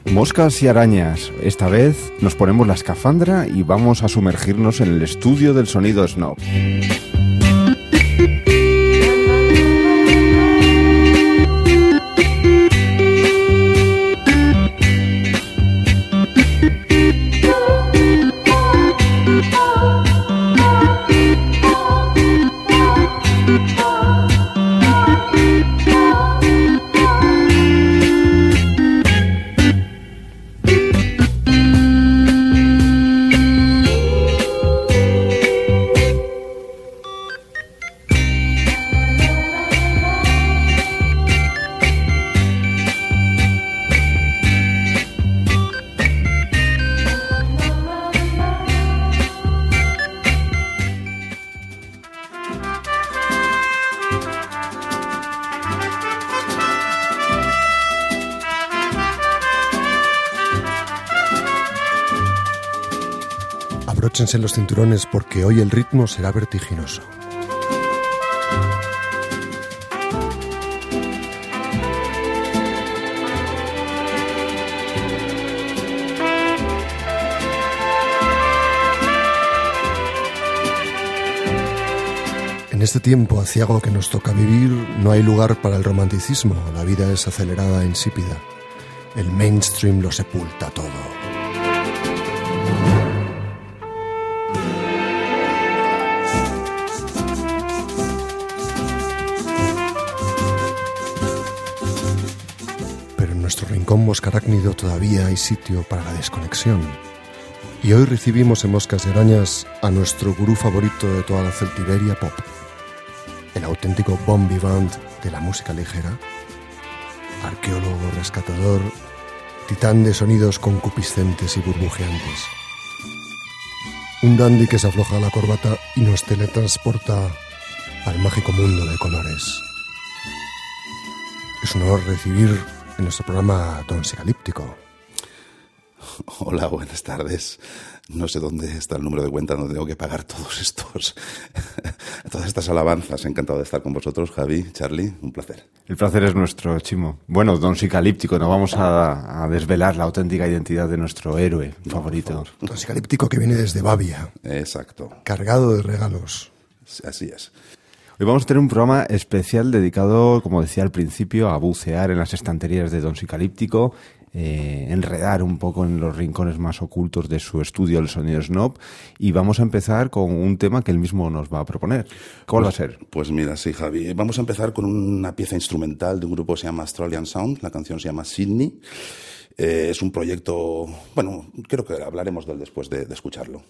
Moscas y arañas. Esta vez nos ponemos la escafandra y vamos a sumergirnos en el estudio del sonido Snob. Abróchense los cinturones porque hoy el ritmo será vertiginoso. En este tiempo aciago que nos toca vivir, no hay lugar para el romanticismo. La vida es acelerada e insípida. El mainstream lo sepulta todo. Pero en nuestro rincón moscarácnido todavía hay sitio para la desconexión. Y hoy recibimos en Moscas y Arañas a nuestro gurú favorito de toda la Celtiberia pop. El auténtico bon vivant de la música ligera, arqueólogo rescatador, titán de sonidos concupiscentes y burbujeantes. Un dandy que se afloja la corbata y nos teletransporta al mágico mundo de colores. Es un honor recibir en nuestro programa Don Sicalíptico. Hola, buenas tardes. No sé dónde está el número de cuenta donde tengo que pagar todas estas alabanzas. Encantado de estar con vosotros, Javi, Charlie, un placer. El placer es nuestro, Chimo. Bueno, Don Sicalíptico, nos vamos a desvelar la auténtica identidad de nuestro héroe favorito. Don Sicalíptico que viene desde Bavia. Exacto. Cargado de regalos. Así es. Hoy vamos a tener un programa especial dedicado, como decía al principio, a bucear en las estanterías de Don Sicalíptico, enredar un poco en los rincones más ocultos de su estudio El Sonido Snob, y vamos a empezar con un tema que él mismo nos va a proponer. ¿Cuál va a ser? Pues mira, sí, Javi. Vamos a empezar con una pieza instrumental de un grupo que se llama Australian Sound. La canción se llama Sydney. Es un proyecto... Bueno, creo que hablaremos de él después de escucharlo.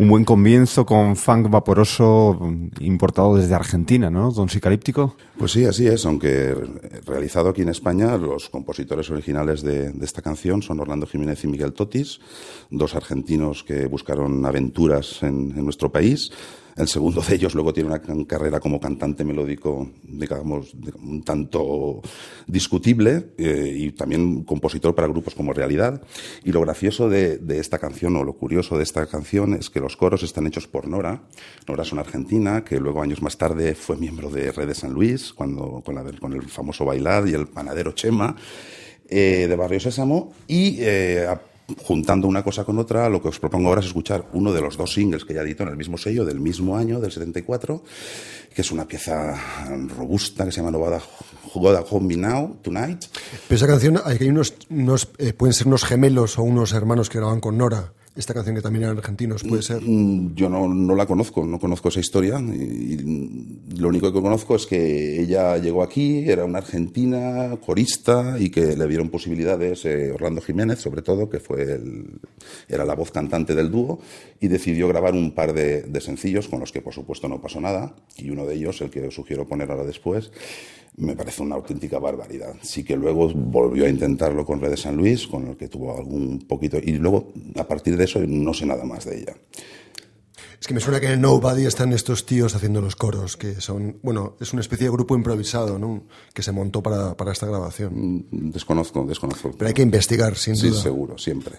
Un buen comienzo con funk vaporoso importado desde Argentina, ¿no, Don Sicalíptico? Pues sí, así es, aunque realizado aquí en España, los compositores originales de esta canción son Orlando Jiménez y Miguel Totis, dos argentinos que buscaron aventuras en nuestro país. El segundo de ellos luego tiene una carrera como cantante melódico, digamos, un tanto discutible, y también compositor para grupos como Realidad. Y lo gracioso de esta canción, o lo curioso de esta canción, es que los coros están hechos por Nora. Nora es una argentina que luego, años más tarde, fue miembro de Red de San Luis, con el famoso Bailar y el panadero Chema, de Barrio Sésamo, y juntando una cosa con otra, lo que os propongo ahora es escuchar uno de los dos singles que ya editó en el mismo sello, del mismo año, del 74, que es una pieza robusta que se llama Novada Gotta Hold Me Now, Tonight. Pero esa canción, hay pueden ser unos gemelos o unos hermanos que graban con Nora. Esta canción que también eran argentinos, ¿puede ser? Yo no la conozco, no conozco esa historia. Y lo único que conozco es que ella llegó aquí, era una argentina, corista, y que le dieron posibilidades Orlando Jiménez, sobre todo, que era la voz cantante del dúo, y decidió grabar un par de sencillos con los que, por supuesto, no pasó nada. Y uno de ellos, el que os sugiero poner ahora después, me parece una auténtica barbaridad. Sí que luego volvió a intentarlo con Red de San Luis, con el que tuvo algún poquito... Y luego, a partir de eso, no sé nada más de ella. Es que me suena que en Nobody están estos tíos haciendo los coros, que son... Bueno, es una especie de grupo improvisado, ¿no?, que se montó para esta grabación. Desconozco. Pero hay que investigar, sin duda. Sí, seguro, siempre.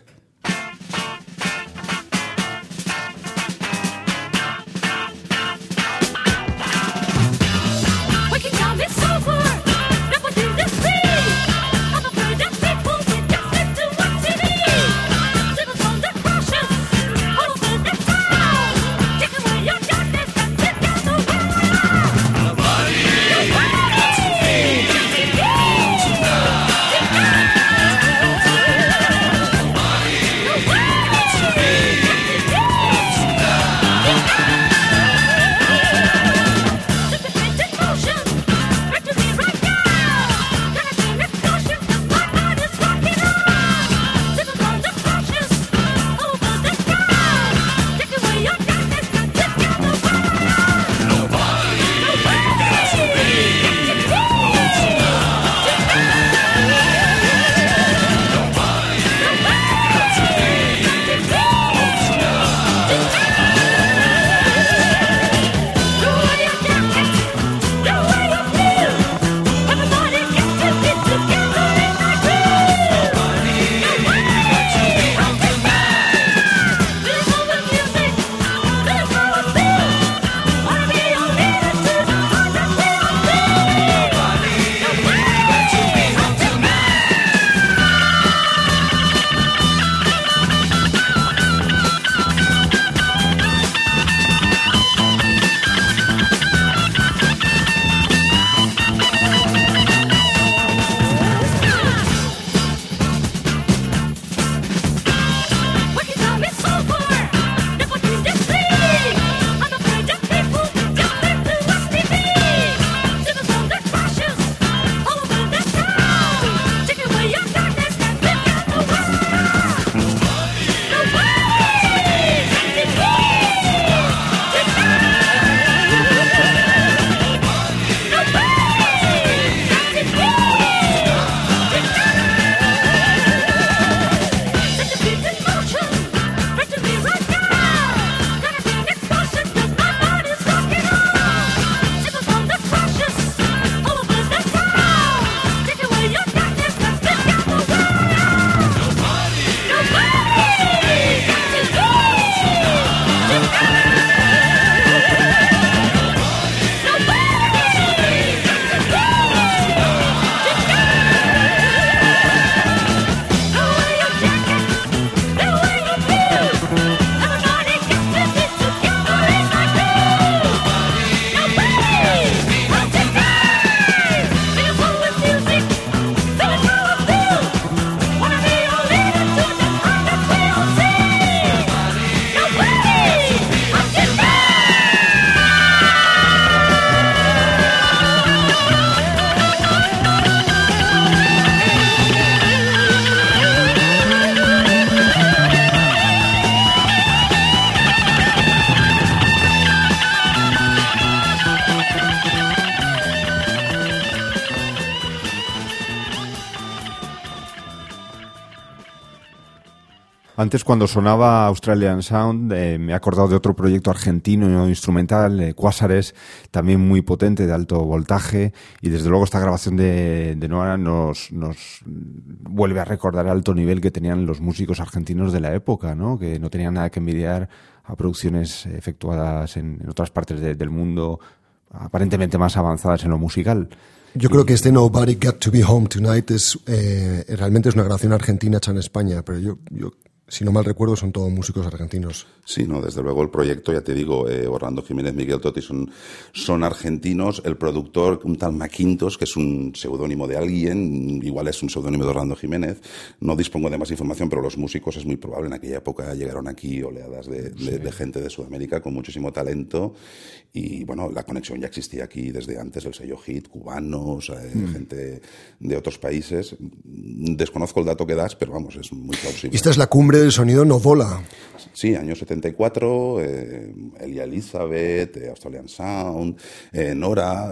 Antes, cuando sonaba Australian Sound, me he acordado de otro proyecto argentino instrumental, Quásares, también muy potente, de alto voltaje, y desde luego esta grabación de Noa nos vuelve a recordar el alto nivel que tenían los músicos argentinos de la época, ¿no? Que no tenían nada que envidiar a producciones efectuadas en otras partes del mundo, aparentemente más avanzadas en lo musical. Yo creo que este Nobody Got to Be Home Tonight realmente es una grabación argentina hecha en España, pero yo si no mal recuerdo, son todos músicos argentinos. Sí, no, desde luego el proyecto, ya te digo, Orlando Jiménez, Miguel Totti son argentinos. El productor, un tal Maquintos, que es un seudónimo de alguien, igual es un seudónimo de Orlando Jiménez. No dispongo de más información, pero los músicos es muy probable. En aquella época llegaron aquí oleadas de gente de Sudamérica con muchísimo talento. Y bueno, la conexión ya existía aquí desde antes, el sello Hit, cubanos, gente de otros países. Desconozco el dato que das, pero vamos, es muy plausible. Y esta es la cumbre del sonido Novola. Sí, año 74, Elia Elizabeth, Australian Sound, Nora,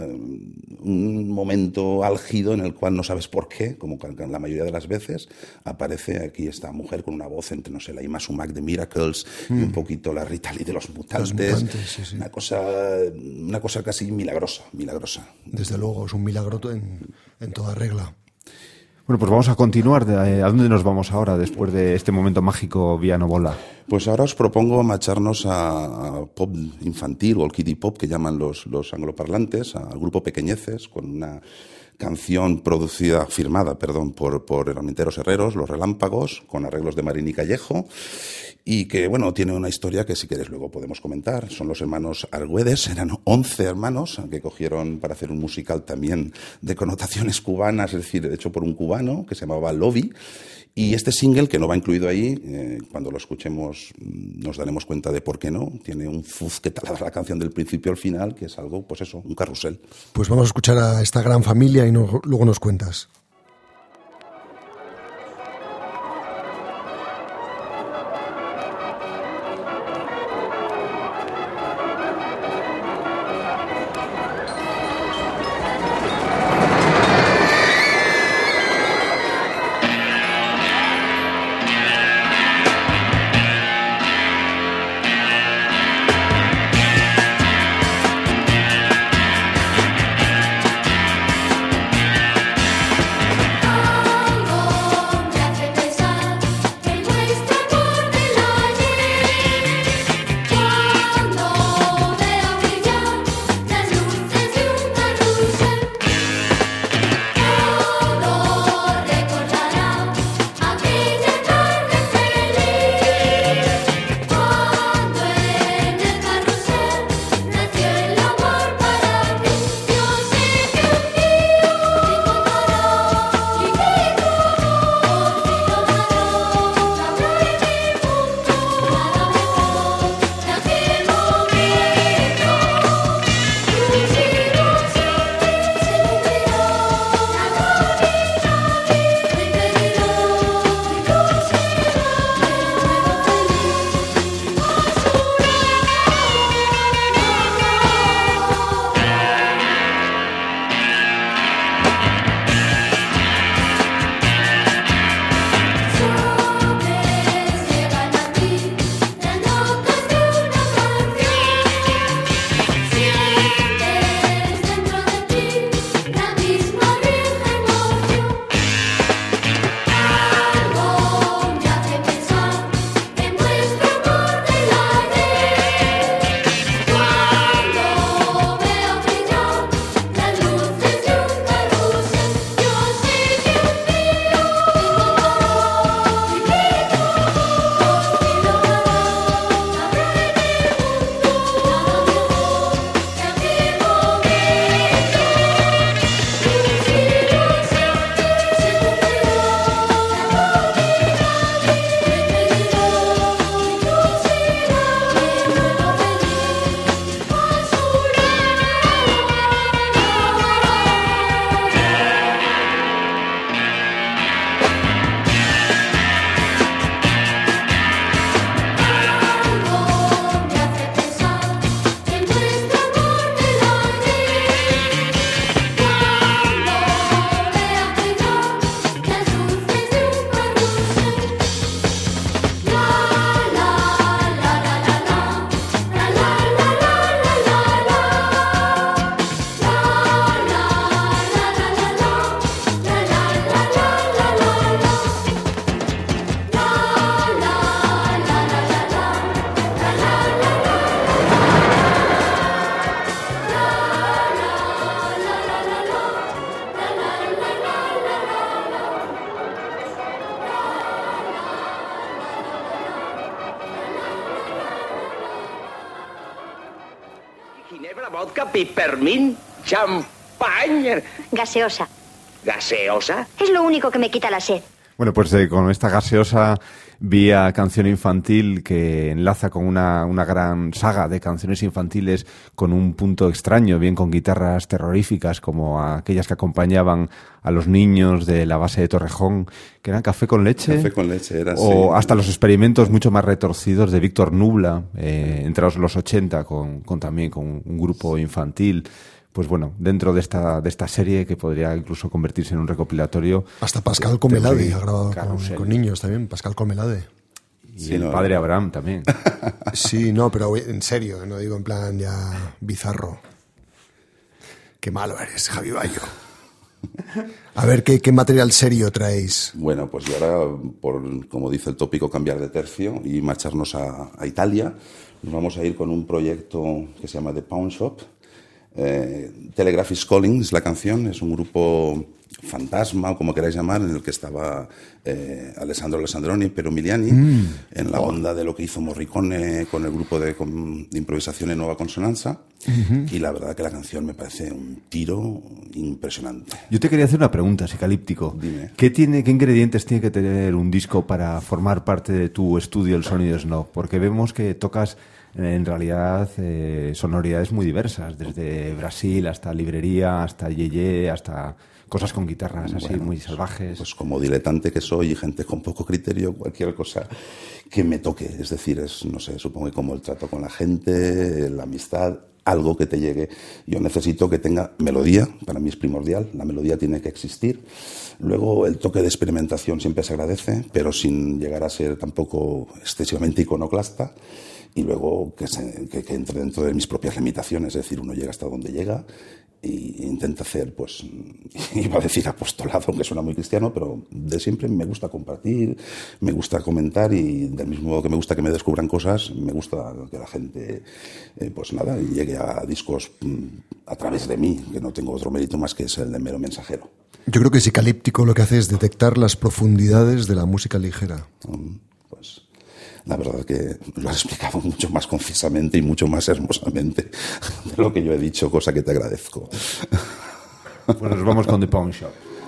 un momento álgido en el cual no sabes por qué, como la mayoría de las veces, aparece aquí esta mujer con una voz entre, no sé, la Ima Sumac de Miracles y un poquito la Rita Lee de Los Mutantes. Sí. Una cosa casi milagrosa. Desde luego, es un milagro en toda regla. Bueno, pues vamos a continuar. ¿A dónde nos vamos ahora, después de este momento mágico vía Novola? Pues ahora os propongo marcharnos a pop infantil o al kiddie pop, que llaman los angloparlantes, al grupo Pequeñeces, con una canción firmada por Herramienteros Herreros, Los Relámpagos, con arreglos de Marín y Callejo, y que, bueno, tiene una historia que si quieres luego podemos comentar. Son los hermanos Argüedes, eran 11 hermanos que cogieron para hacer un musical también de connotaciones cubanas, es decir, hecho por un cubano que se llamaba Lobby. Y este single, que no va incluido ahí, cuando lo escuchemos nos daremos cuenta de por qué no. Tiene un fuzz que taladra la canción del principio al final, que es algo, pues eso, un carrusel. Pues vamos a escuchar a esta gran familia y luego nos cuentas. Ginebra, vodka, pipermint, champaña. Gaseosa. ¿Gaseosa? Es lo único que me quita la sed. Bueno, pues con esta gaseosa vía canción infantil que enlaza con una gran saga de canciones infantiles con un punto extraño, bien con guitarras terroríficas como aquellas que acompañaban a los niños de la base de Torrejón, que eran Café con leche. Café con leche era, o sí. Hasta los experimentos mucho más retorcidos de Víctor Nubla, entre los 80, también con un grupo infantil. Pues bueno, dentro de esta serie que podría incluso convertirse en un recopilatorio. Hasta Pascal Comelade ha grabado con niños también, Pascal Comelade. Y sí, el padre Abraham también. Sí, no, pero en serio, no digo en plan ya bizarro. Qué malo eres, Javi Bayo. A ver, ¿qué material serio traéis? Bueno, pues y ahora, como dice el tópico, cambiar de tercio y marcharnos a Italia. Nos vamos a ir con un proyecto que se llama The Pawn Shop. Telegraph is Calling es la canción, es un grupo fantasma o como queráis llamar, en el que estaba Alessandro Alessandroni y Piero Miliani, en la onda de lo que hizo Morricone con el grupo de improvisación en Nueva Consonanza. Y la verdad que la canción me parece un tiro impresionante. Yo te quería hacer una pregunta, Psicalíptico. Dime. ¿Qué ingredientes tiene que tener un disco para formar parte de tu estudio El Sonido Snob? Porque vemos que tocas en realidad sonoridades muy diversas, desde Brasil hasta librería, hasta yeye, hasta cosas con guitarras así muy salvajes. Pues como diletante que soy y gente con poco criterio, cualquier cosa que me toque, es decir, no sé, supongo que como el trato con la gente, la amistad, algo que te llegue. Yo necesito que tenga melodía, para mí es primordial, la melodía tiene que existir. Luego el toque de experimentación siempre se agradece, pero sin llegar a ser tampoco excesivamente iconoclasta. Y luego que entre dentro de mis propias limitaciones, es decir, uno llega hasta donde llega e intenta hacer, pues, iba a decir apostolado, aunque suena muy cristiano, pero de siempre me gusta compartir, me gusta comentar y del mismo modo que me gusta que me descubran cosas, me gusta que la gente, pues nada, llegue a discos a través de mí, que no tengo otro mérito más que es el de mero mensajero. Yo creo que Psicalíptico lo que hace es detectar las profundidades de la música ligera. Pues la verdad que lo has explicado mucho más concisamente y mucho más hermosamente de lo que yo he dicho, cosa que te agradezco. Pues nos vamos con The Pawn Shop.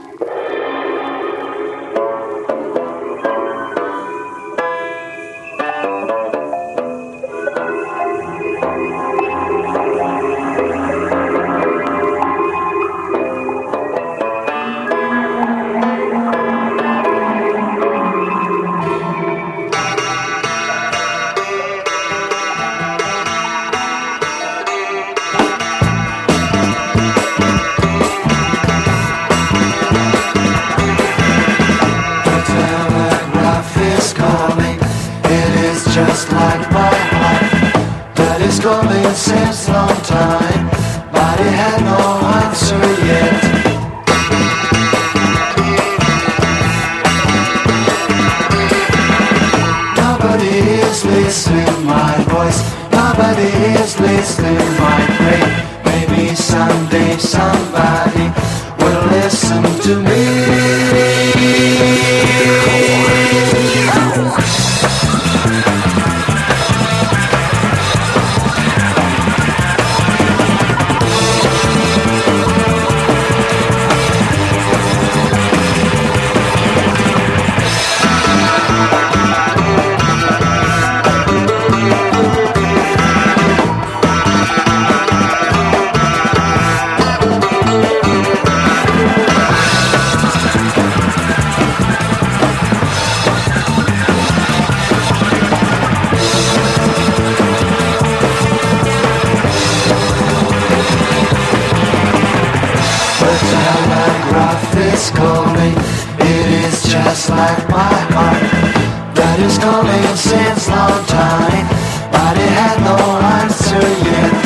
Since long time, but it had no answer yet. Nobody is listening my voice, nobody is listening my prayer. Maybe someday somebody will listen to me. Like my heart that is calling since long time, but it had no answer yet.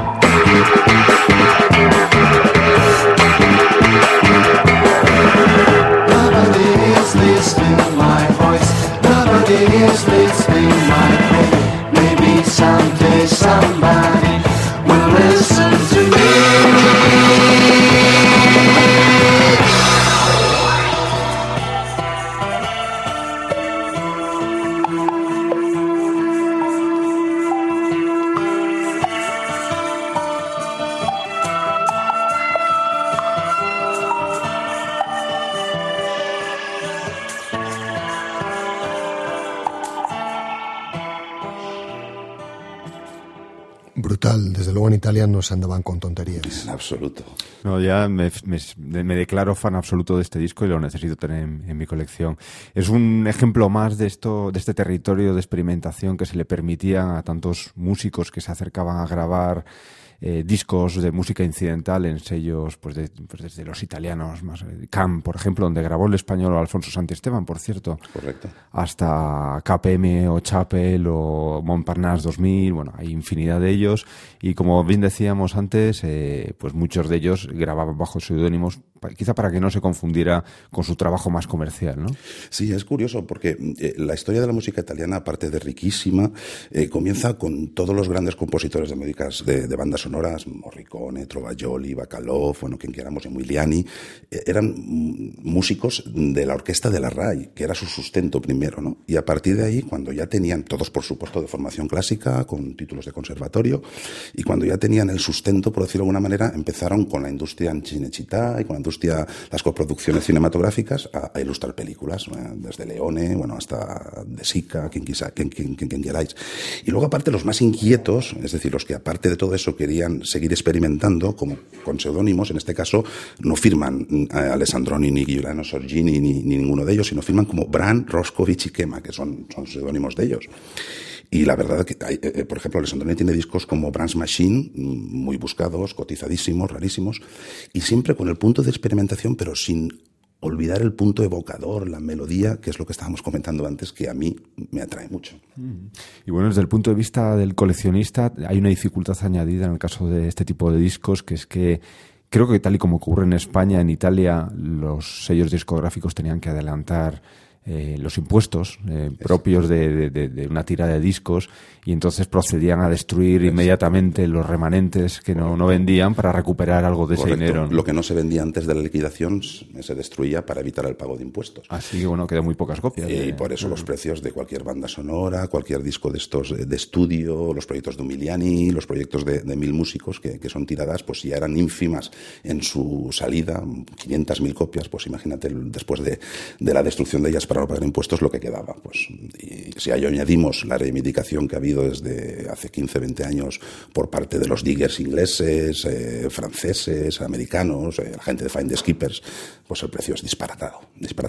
Nobody is listening my voice, nobody is listening my pain. Maybe someday somebody will listen to me. desde luego en Italia no se andaban con tonterías. En absoluto. No, ya me declaro fan absoluto de este disco y lo necesito tener en mi colección. Es un ejemplo más de este territorio de experimentación que se le permitía a tantos músicos que se acercaban a grabar discos de música incidental en sellos pues desde los italianos más Cam, por ejemplo, donde grabó el español Alfonso Santisteban, por cierto. Correcto. Hasta KPM o Chapel o Montparnasse 2000, bueno, hay infinidad de ellos y como bien decíamos antes, pues muchos de ellos grababan bajo seudónimos, quizá para que no se confundiera con su trabajo más comercial, ¿no? Sí, es curioso porque la historia de la música italiana, aparte de riquísima, comienza con todos los grandes compositores de músicas de bandas sonoras, Morricone, Trovajoli, Bacalov, bueno, quien queramos, Emiliani, eran músicos de la orquesta de la RAI, que era su sustento primero, ¿no? Y a partir de ahí, cuando ya tenían, todos por supuesto de formación clásica, con títulos de conservatorio, y cuando ya tenían el sustento, por decirlo de alguna manera, empezaron con la industria en Cinecittà y con la industria, las coproducciones cinematográficas, a ilustrar películas, desde Leone, bueno, hasta De Sica, quien queráis. Y luego, aparte, los más inquietos, es decir, los que aparte de todo eso querían seguir experimentando, como con seudónimos, en este caso no firman Alessandroni ni Giuliano Sorgini ni ninguno de ellos, sino firman como Bran, Roscovich y Kema, que son seudónimos de ellos. Y la verdad que, por ejemplo, Alessandroni tiene discos como Brand's Machine, muy buscados, cotizadísimos, rarísimos, y siempre con el punto de experimentación, pero sin olvidar el punto evocador, la melodía, que es lo que estábamos comentando antes, que a mí me atrae mucho. Y bueno, desde el punto de vista del coleccionista, hay una dificultad añadida en el caso de este tipo de discos, que es que creo que tal y como ocurre en España, en Italia, los sellos discográficos tenían que adelantar los impuestos propios de una tira de discos y entonces procedían a destruir inmediatamente los remanentes que no vendían para recuperar algo de Correcto. ese dinero, ¿no? Lo que no se vendía antes de la liquidación se destruía para evitar el pago de impuestos. Así que bueno, quedan muy pocas copias. Y por eso los precios de cualquier banda sonora, cualquier disco de estos de estudio, los proyectos de Umiliani, los proyectos de 1000 músicos que son tiradas, pues ya eran ínfimas en su salida, 500.000 copias, pues imagínate después de la destrucción de ellas para no pagar impuestos lo que quedaba. Pues, y si a ello añadimos la reivindicación que ha habido desde hace 15-20 años por parte de los diggers ingleses, franceses, americanos, la gente de Find the Skippers, pues el precio es disparatado.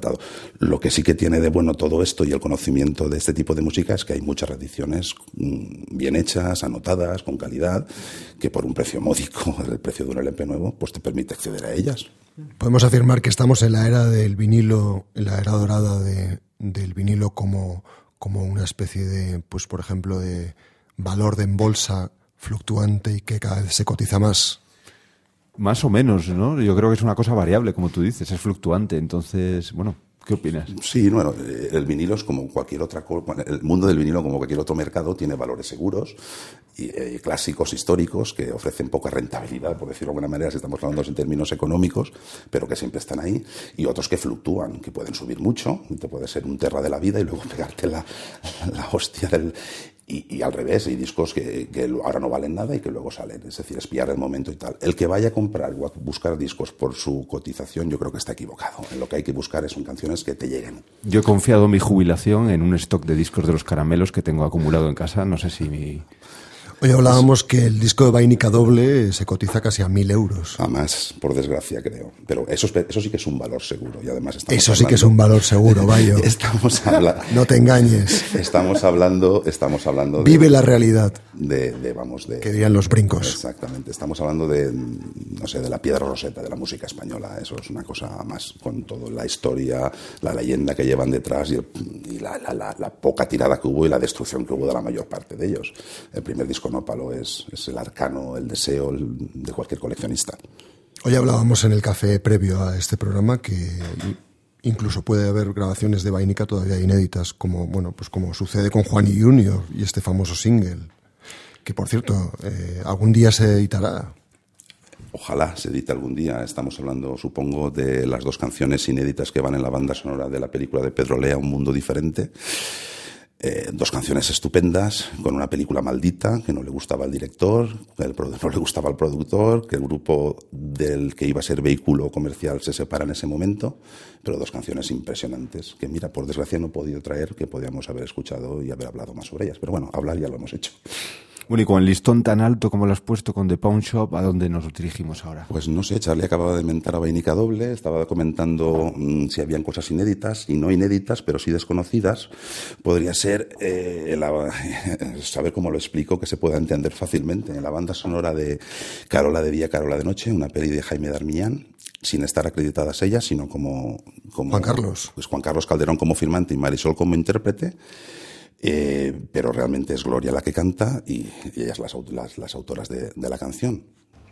Lo que sí que tiene de bueno todo esto y el conocimiento de este tipo de música es que hay muchas reediciones bien hechas, anotadas, con calidad, que por un precio módico, el precio de un LP nuevo, pues te permite acceder a ellas. Podemos afirmar que estamos en la era del vinilo, en la era dorada del vinilo como una especie de, pues por ejemplo, de valor de en bolsa fluctuante y que cada vez se cotiza más. Más o menos, ¿no? Yo creo que es una cosa variable, como tú dices, es fluctuante. Entonces, bueno, ¿qué opinas? Sí, bueno, el vinilo es como cualquier otra cosa, el mundo del vinilo como cualquier otro mercado tiene valores seguros y clásicos históricos que ofrecen poca rentabilidad, por decirlo de alguna manera, si estamos hablando en términos económicos, pero que siempre están ahí, y otros que fluctúan, que pueden subir mucho, te puede ser un terra de la vida y luego pegarte la hostia del... Y al revés, hay discos que ahora no valen nada y que luego salen, es decir, espiar el momento y tal. El que vaya a comprar o a buscar discos por su cotización, yo creo que está equivocado. Lo que hay que buscar son canciones que te lleguen. Yo he confiado mi jubilación en un stock de discos de los Caramelos que tengo acumulado en casa, no sé si mi... Hoy hablábamos que el disco de Vainica doble se cotiza casi a 1.000 euros. A más, por desgracia, creo. Pero eso sí que es un valor seguro. Y además eso sí que es un valor seguro, Bayo. Estamos hablando... No te engañes. Estamos hablando Vive la realidad. Que dirían los brincos. Exactamente. Estamos hablando de la piedra roseta de la música española. Eso es una cosa más, con toda la historia, la leyenda que llevan detrás y la poca tirada que hubo y la destrucción que hubo de la mayor parte de ellos. El primer disco Nópalo es el arcano, el deseo de cualquier coleccionista. Hoy hablábamos en el café previo a este programa que incluso puede haber grabaciones de Vainica todavía inéditas, como sucede con Juan y Junior y este famoso single, que por cierto, algún día se editará. Ojalá se edite algún día. Estamos hablando, supongo, de las 2 canciones inéditas que van en la banda sonora de la película de Pedro Lea, Un mundo diferente. 2 canciones estupendas, con una película maldita, que no le gustaba al director, que no le gustaba al productor, que el grupo del que iba a ser vehículo comercial se separa en ese momento, pero 2 canciones impresionantes, que mira, por desgracia no he podido traer, que podíamos haber escuchado y haber hablado más sobre ellas. Pero bueno, hablar ya lo hemos hecho. Bueno, y con el listón tan alto como lo has puesto con The Pawn Shop, ¿a dónde nos dirigimos ahora? Pues no sé, Charlie acababa de mentar a Vainica Doble, estaba comentando si habían cosas inéditas y no inéditas, pero sí desconocidas. Podría ser, saber cómo lo explico, que se pueda entender fácilmente. En la banda sonora de Carola de día, Carola de noche, una peli de Jaime Darmillán, sin estar acreditadas ellas, sino como Juan Carlos. Pues Juan Carlos Calderón como firmante y Marisol como intérprete. Pero realmente es Gloria la que canta y ellas las autoras de la canción.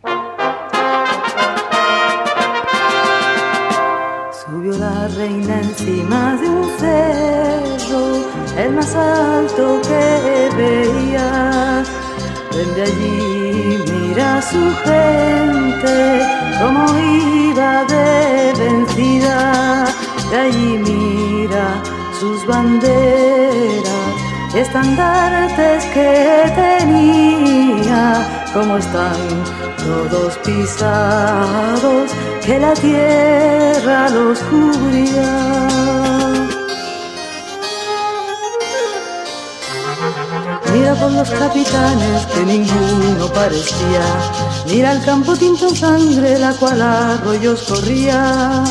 Subió la reina encima de un cerro, el más alto que veía. Desde allí mira a su gente, como iba de vencida. De allí mira sus banderas, estandartes que tenía, como están todos pisados, que la tierra los cubría. Mira por los capitanes que ninguno parecía, mira el campo tinto en sangre, la cual a arroyos corría.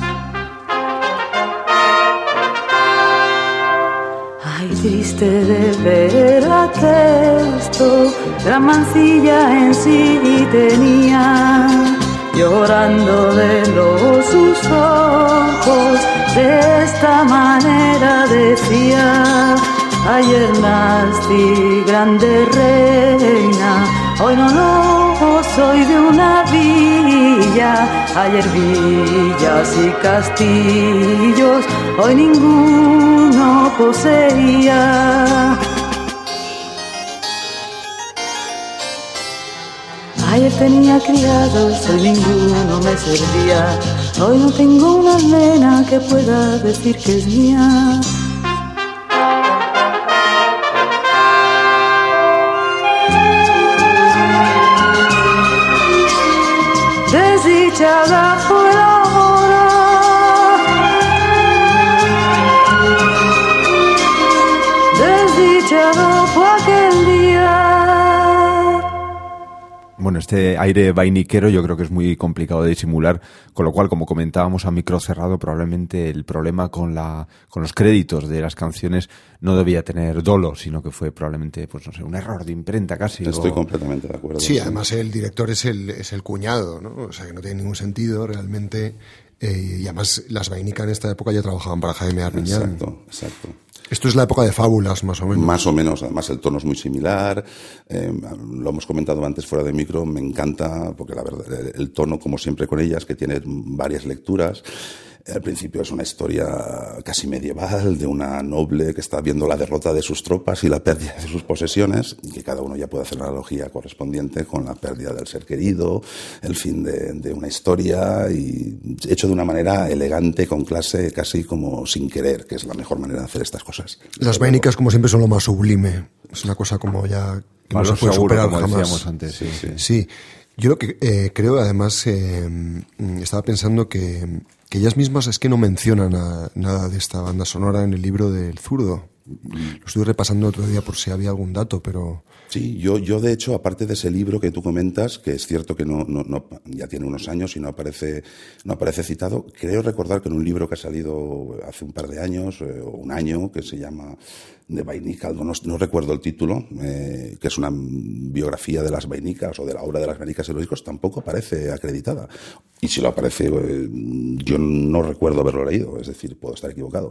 Triste de ver aquesto, gran mancilla en sí tenía, llorando de los sus ojos, de esta manera decía: ayer nací grande reina, hoy no soy de una villa, ayer villas y castillos, hoy ninguno poseía. Ayer tenía criados, hoy ninguno me servía, hoy no tengo una nena que pueda decir que es mía. Desdichada fue la hora, desdichado fue aquel día. Bueno, este aire vainiquero yo creo que es muy complicado de disimular, con lo cual, como comentábamos a micro cerrado, probablemente el problema con los créditos de las canciones no debía tener dolo, sino que fue probablemente, pues no sé, un error de imprenta casi. Estoy completamente de acuerdo. Sí, además el director es el cuñado, ¿no? O sea, que no tiene ningún sentido realmente. Y además las Vainica en esta época ya trabajaban para Jaime Armiñán. Exacto. Esto es la época de Fábulas, más o menos. Más o menos, además el tono es muy similar, lo hemos comentado antes fuera de micro, me encanta, porque la verdad, el tono, como siempre con ellas, que tiene varias lecturas. Al principio es una historia casi medieval de una noble que está viendo la derrota de sus tropas y la pérdida de sus posesiones, y que cada uno ya puede hacer la analogía correspondiente con la pérdida del ser querido, el fin de una historia, y hecho de una manera elegante, con clase, casi como sin querer, que es la mejor manera de hacer estas cosas. Las Vainicas, como siempre, son lo más sublime. Es una cosa como ya que no se puede superar como jamás. decíamos antes, Sí. Yo lo que creo, además, estaba pensando que ellas mismas es que no mencionan nada de esta banda sonora en el libro del Zurdo. Lo estuve repasando otro día por si había algún dato, pero... Sí, yo de hecho, aparte de ese libro que tú comentas, que es cierto que no ya tiene unos años y no aparece citado, creo recordar que en un libro que ha salido hace un par de años, o un año, que se llama de Vainica, no recuerdo el título, que es una biografía de las Vainicas o de la obra de las Vainicas y los discos, tampoco aparece acreditada. Y si lo aparece, yo no recuerdo haberlo leído, es decir, puedo estar equivocado.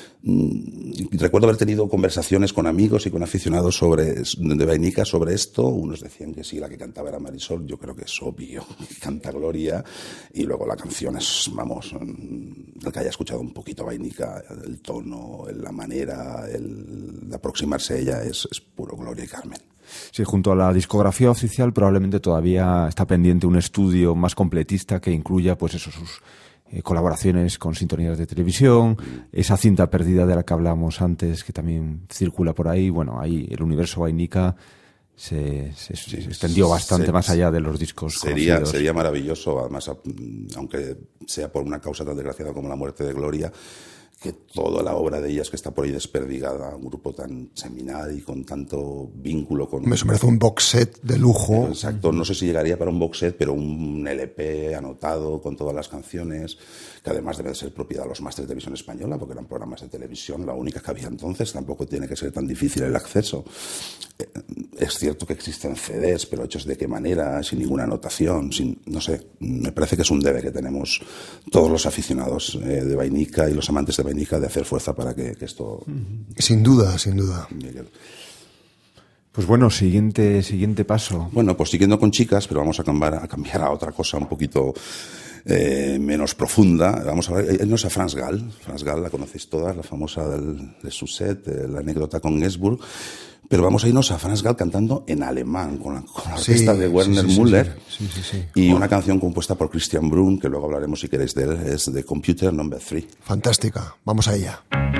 Recuerdo haber tenido conversaciones con amigos y con aficionados de Vainica sobre esto. Unos decían que sí, la que cantaba era Marisol. Yo creo que es obvio que canta Gloria. Y luego la canción es, vamos, el que haya escuchado un poquito Vainica, el tono, la manera, el aproximarse a ella es puro Gloria y Carmen. Sí, junto a la discografía oficial probablemente todavía está pendiente un estudio más completista que incluya, pues eso, sus colaboraciones con sintonías de televisión, esa cinta perdida de la que hablábamos antes que también circula por ahí. Bueno, ahí el universo Vainica se extendió bastante más allá de los discos conocidos. Sería maravilloso, además, aunque sea por una causa tan desgraciada como la muerte de Gloria, que toda la obra de ellas que está por ahí desperdigada, un grupo tan seminal y con tanto vínculo con... Me merece un box set de lujo. Exacto, no sé si llegaría para un box set, pero un LP anotado con todas las canciones, que además debe de ser propiedad de los másteres de Visión Española, porque eran programas de televisión, la única que había entonces, tampoco tiene que ser tan difícil el acceso. Es cierto que existen CDs, pero hechos de qué manera, sin ninguna anotación, no sé, me parece que es un debe que tenemos todos los aficionados de Vainica y los amantes de Vainica de hacer fuerza para que esto... Sin duda, sin duda. Pues bueno, siguiente paso. Bueno, pues siguiendo con chicas, pero vamos a cambiar a otra cosa un poquito menos profunda. Vamos a irnos a France Gall. France Gall la conocéis todas, la famosa de Suzette, la anécdota con Gainsbourg. Pero vamos a irnos a France Gall cantando en alemán, con la orquesta de Werner Müller. Sí. Y una canción compuesta por Christian Brun, que luego hablaremos si queréis de él, es The Computer No. 3. Fantástica, vamos a ella.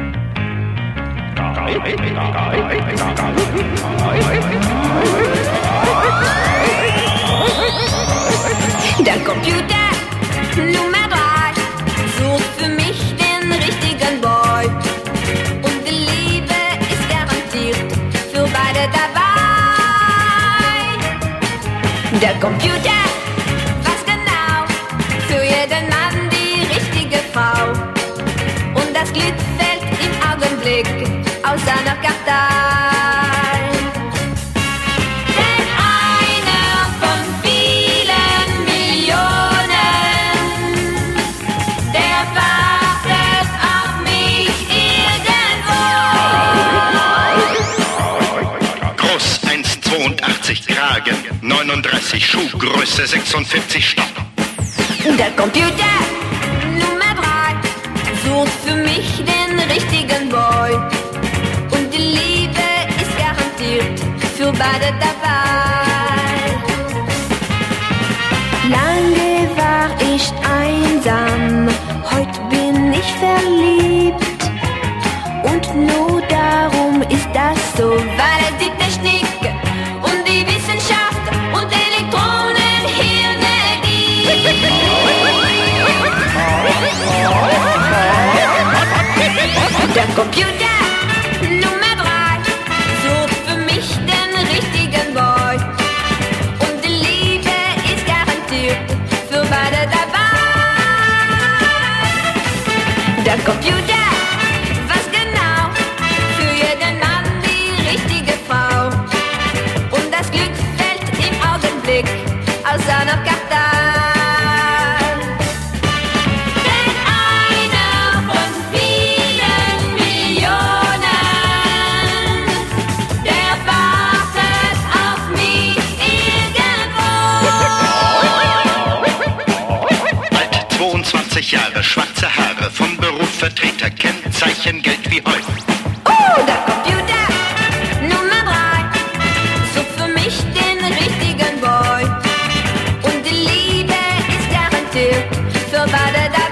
Der Computer Nummer 3 sucht für mich den richtigen Boy. Und die Liebe ist garantiert für beide dabei. Der Computer weiß genau für jeden Mann die richtige Frau. Und das Glück fällt im Augenblick aus seiner Kartei. Denn einer von vielen Millionen, der wartet auf mich irgendwo. Groß 1,82 Kragen, 39 Schuhgröße, 46 Stock. Der Computer Nummer 3 sucht für mich den richtigen Boy. Und die Liebe ist garantiert für beide dabei. Lange war ich einsam, heute bin ich verliebt. Und nur darum ist das so, weil es die Technik und die Wissenschaft und Elektronenhirne gibt. Der Computer Nummer 3 sucht für mich den richtigen Boy. Und die Liebe ist garantiert für beide dabei. Der Computer weiß genau für jeden Mann die richtige Frau. Und das Glück fällt im Augenblick aus seiner Kartei. Jahre, schwarze Haare, vom Beruf Vertreter, Kennzeichen Geld wie Heu. Der Computer Nummer 3 sucht für mich den richtigen Boy. Und die Liebe ist garantiert für beide dabei.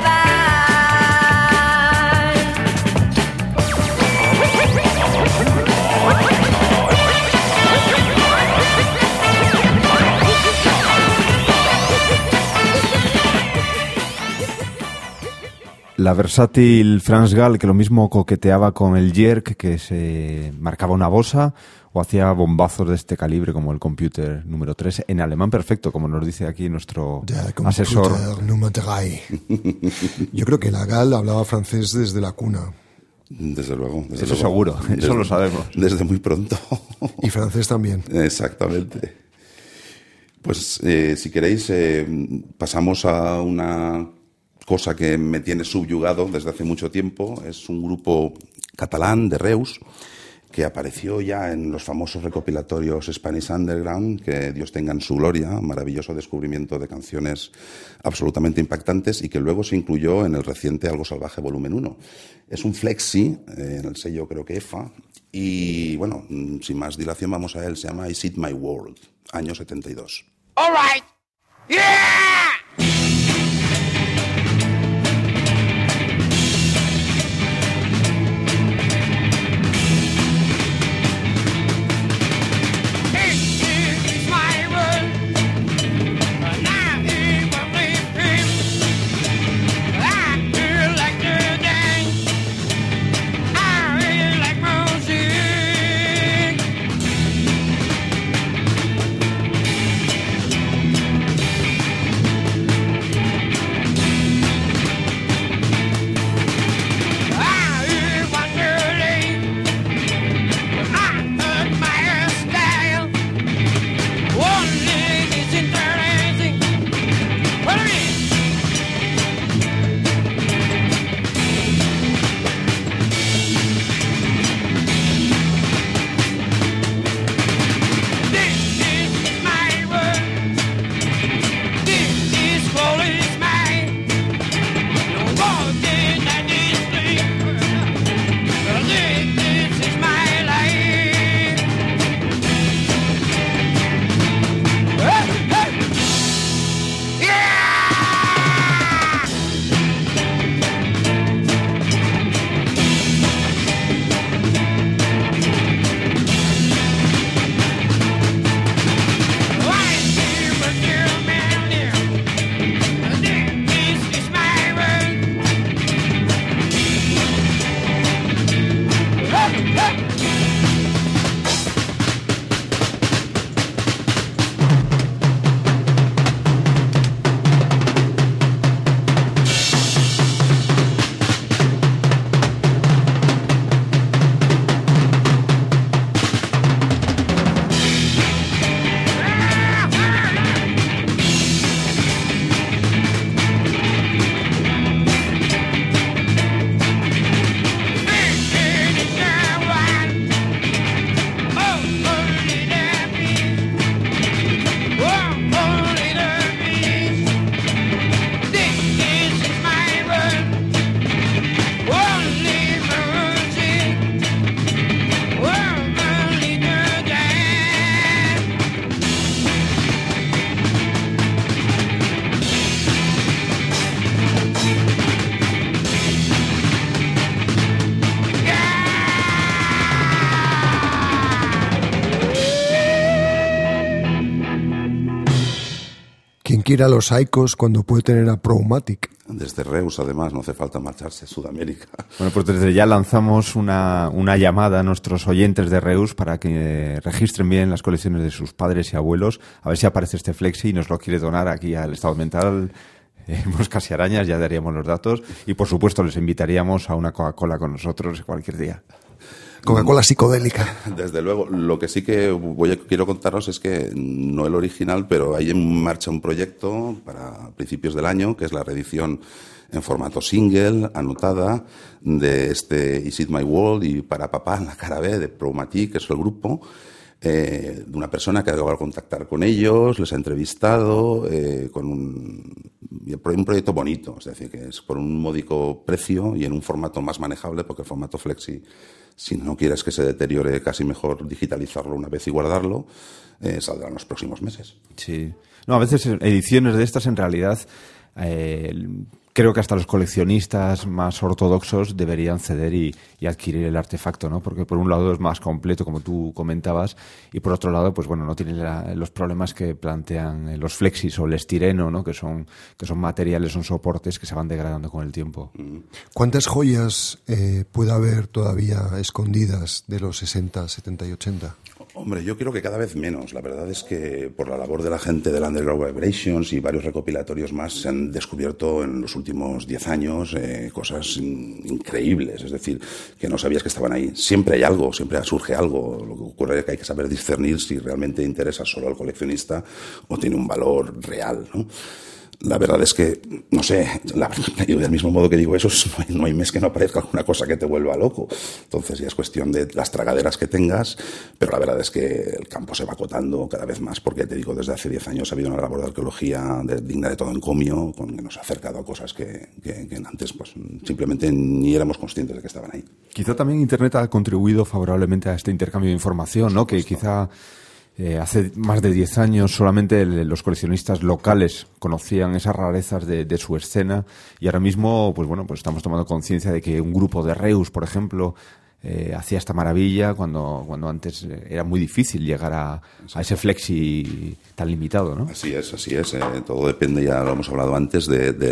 La versátil France Gall, que lo mismo coqueteaba con el jerk, que se marcaba una bossa, o hacía bombazos de este calibre como el Computer número 3, en alemán perfecto, como nos dice aquí nuestro asesor. Número 3. Yo creo que la Gall hablaba francés desde la cuna. Desde luego. Eso seguro, eso lo sabemos. Desde muy pronto. Y francés también. Exactamente. Pues si queréis, pasamos a una cosa que me tiene subyugado desde hace mucho tiempo. Es un grupo catalán de Reus que apareció ya en los famosos recopilatorios Spanish Underground, que Dios tenga en su gloria, maravilloso descubrimiento de canciones absolutamente impactantes, y que luego se incluyó en el reciente Algo Salvaje volumen 1. Es un flexi, en el sello creo que EFA, y bueno, sin más dilación vamos a él. Se llama Is It My World, año 72. All right. Yeah! quiere a los Icos cuando puede tener a Prowmatic? Desde Reus, además, no hace falta marcharse a Sudamérica. Bueno, pues desde ya lanzamos una llamada a nuestros oyentes de Reus para que registren bien las colecciones de sus padres y abuelos, a ver si aparece este flexi y nos lo quiere donar aquí al Estado Mental. Moscas y Arañas, ya daríamos los datos, y por supuesto les invitaríamos a una Coca-Cola con nosotros cualquier día. Coca-Cola psicodélica. Desde luego. Lo que sí que quiero contaros es que no el original, pero hay en marcha un proyecto para principios del año, que es la reedición en formato single, anotada, de este Is It My World y Para Papá en la cara B de Prowmatic, que es el grupo, de una persona que ha logrado contactar con ellos, les ha entrevistado, con un proyecto bonito, es decir, que es por un módico precio y en un formato más manejable, porque el formato flexi, si no quieres que se deteriore, casi mejor digitalizarlo una vez y guardarlo, saldrá en los próximos meses. Sí. No, a veces ediciones de estas en realidad creo que hasta los coleccionistas más ortodoxos deberían ceder y adquirir el artefacto, ¿no? Porque por un lado es más completo, como tú comentabas, y por otro lado, pues bueno, no tiene los problemas que plantean los flexis o el estireno, ¿no? Que son materiales, son soportes que se van degradando con el tiempo. ¿Cuántas joyas puede haber todavía escondidas de los 60, 70 y 80? Hombre, yo creo que cada vez menos. La verdad es que por la labor de la gente del Underground Vibrations y varios recopilatorios más se han descubierto en los últimos 10 años cosas increíbles. Es decir, que no sabías que estaban ahí. Siempre hay algo, siempre surge algo. Lo que ocurre es que hay que saber discernir si realmente interesa solo al coleccionista o tiene un valor real, ¿no? La verdad es que, no sé, del mismo modo que digo eso, no hay mes que no aparezca alguna cosa que te vuelva loco. Entonces ya es cuestión de las tragaderas que tengas, pero la verdad es que el campo se va acotando cada vez más, porque te digo, desde hace 10 años ha habido una labor de arqueología digna de todo encomio, que nos ha acercado a cosas que antes pues simplemente ni éramos conscientes de que estaban ahí. Quizá también Internet ha contribuido favorablemente a este intercambio de información, ¿no? Que quizá hace más de 10 años solamente los coleccionistas locales conocían esas rarezas de su escena, y ahora mismo pues bueno, pues estamos tomando conciencia de que un grupo de Reus, por ejemplo, hacía esta maravilla cuando antes era muy difícil llegar a ese flexi tan limitado, ¿no? Así es. Todo depende, ya lo hemos hablado antes,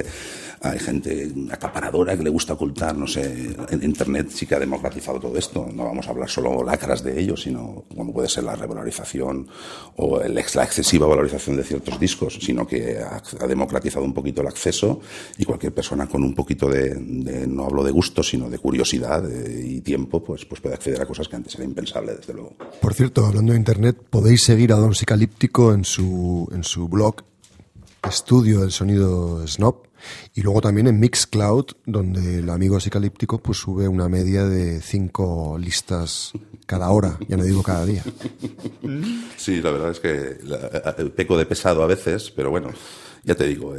hay gente acaparadora que le gusta ocultar, no sé, en Internet sí que ha democratizado todo esto. No vamos a hablar solo lacras de ello, sino como puede ser la revalorización o la excesiva valorización de ciertos discos, sino que ha democratizado un poquito el acceso, y cualquier persona con un poquito no hablo de gusto, sino de curiosidad y tiempo, pues puede acceder a cosas que antes era impensable, desde luego. Por cierto, hablando de Internet, podéis seguir a Don Psicalíptico en su blog Estudio del Sonido Snob, y luego también en Mixcloud, donde el amigo Psicalíptico pues sube una media de 5 listas cada hora, ya no digo cada día. Sí, la verdad es que peco de pesado a veces, pero bueno, ya te digo,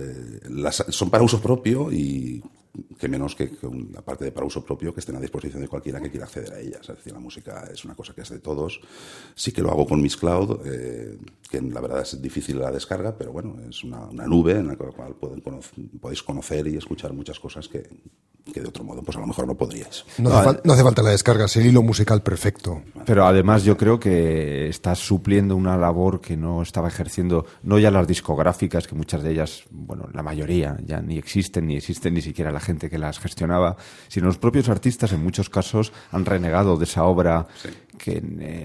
son para uso propio, y que menos que la parte de para uso propio que estén a disposición de cualquiera que quiera acceder a ellas. Es decir, la música es una cosa que es de todos. Sí que lo hago con Mixcloud, que la verdad es difícil la descarga, pero bueno, es una nube en la cual podéis conocer y escuchar muchas cosas que de otro modo pues a lo mejor no podríais. No hace falta la descarga, es el hilo musical perfecto. Pero además yo creo que estás supliendo una labor que no estaba ejerciendo, no ya las discográficas, que muchas de ellas, bueno, la mayoría ya ni existen ni siquiera la gente que las gestionaba, sino los propios artistas en muchos casos han renegado de esa obra, sí, que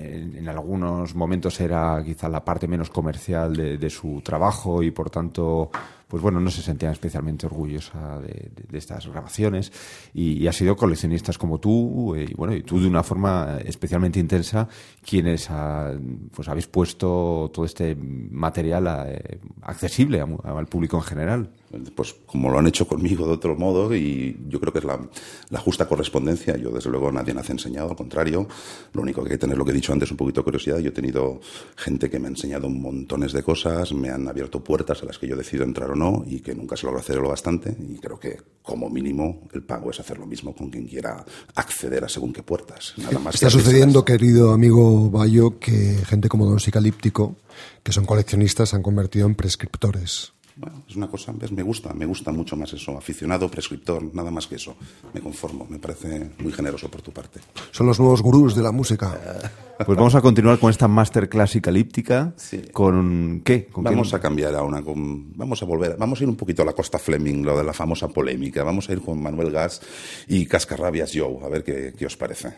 en algunos momentos era quizá la parte menos comercial de su trabajo, y por tanto pues bueno, no se sentían especialmente orgullosa de estas grabaciones, y ha sido coleccionistas como tú, y bueno, y tú de una forma especialmente intensa, quienes pues habéis puesto todo este material accesible al público en general. Pues como lo han hecho conmigo de otro modo, y yo creo que es la justa correspondencia. Yo desde luego nadie me ha enseñado, al contrario, lo único que hay que tener, lo que he dicho antes, un poquito de curiosidad. Yo he tenido gente que me ha enseñado montones de cosas, me han abierto puertas a las que yo decido entrar o no, y que nunca se logra hacer lo bastante, y creo que como mínimo el pago es hacer lo mismo con quien quiera acceder a según qué puertas. Nada más. Está sucediendo, querido amigo Bayo, que gente como Don Psicalíptico, que son coleccionistas, se han convertido en prescriptores. Bueno, es una cosa, ¿ves? Me gusta mucho más eso. Aficionado, prescriptor, nada más que eso. Me conformo, me parece muy generoso por tu parte. Son los nuevos gurús de la música. Pues vamos a continuar con esta masterclass psicalíptica. Sí. ¿Con qué? Vamos a cambiar a una... Vamos a ir un poquito a la Costa Fleming, lo de la famosa polémica. Vamos a ir con Manuel Gas y Cascarrabias Joe, a ver qué os parece.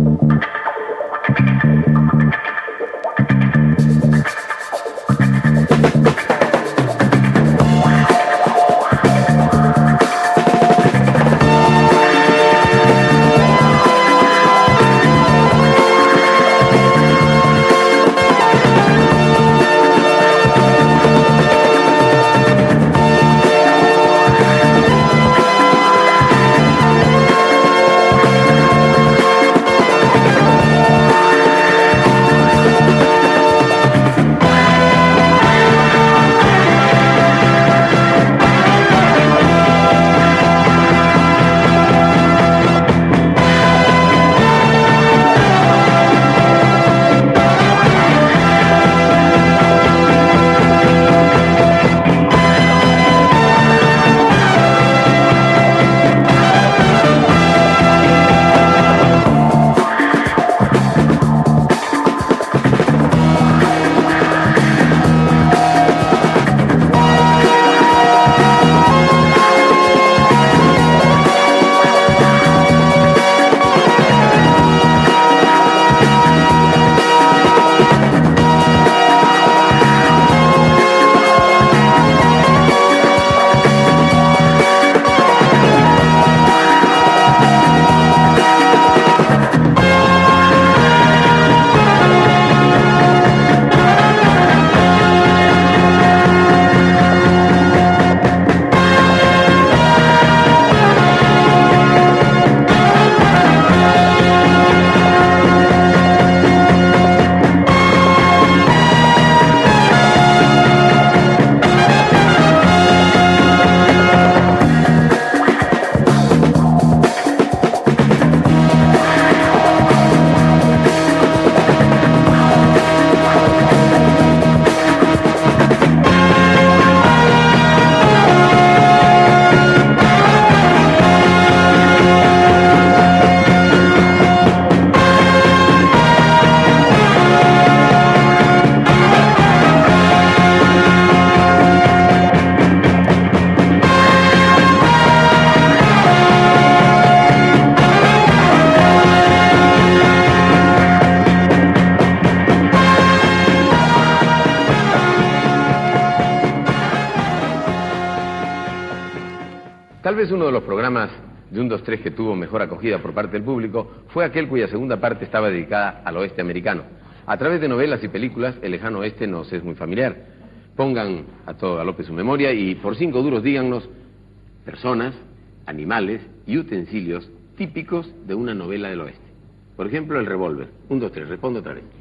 Tal vez uno de los programas de 1, 2, 3 que tuvo mejor acogida por parte del público fue aquel cuya segunda parte estaba dedicada al oeste americano. A través de novelas y películas, el lejano oeste nos es muy familiar. Pongan a todo galope su memoria y por 5 duros díganos personas, animales y utensilios típicos de una novela del oeste. Por ejemplo, el revólver. 1, 2, 3, respondo otra vez.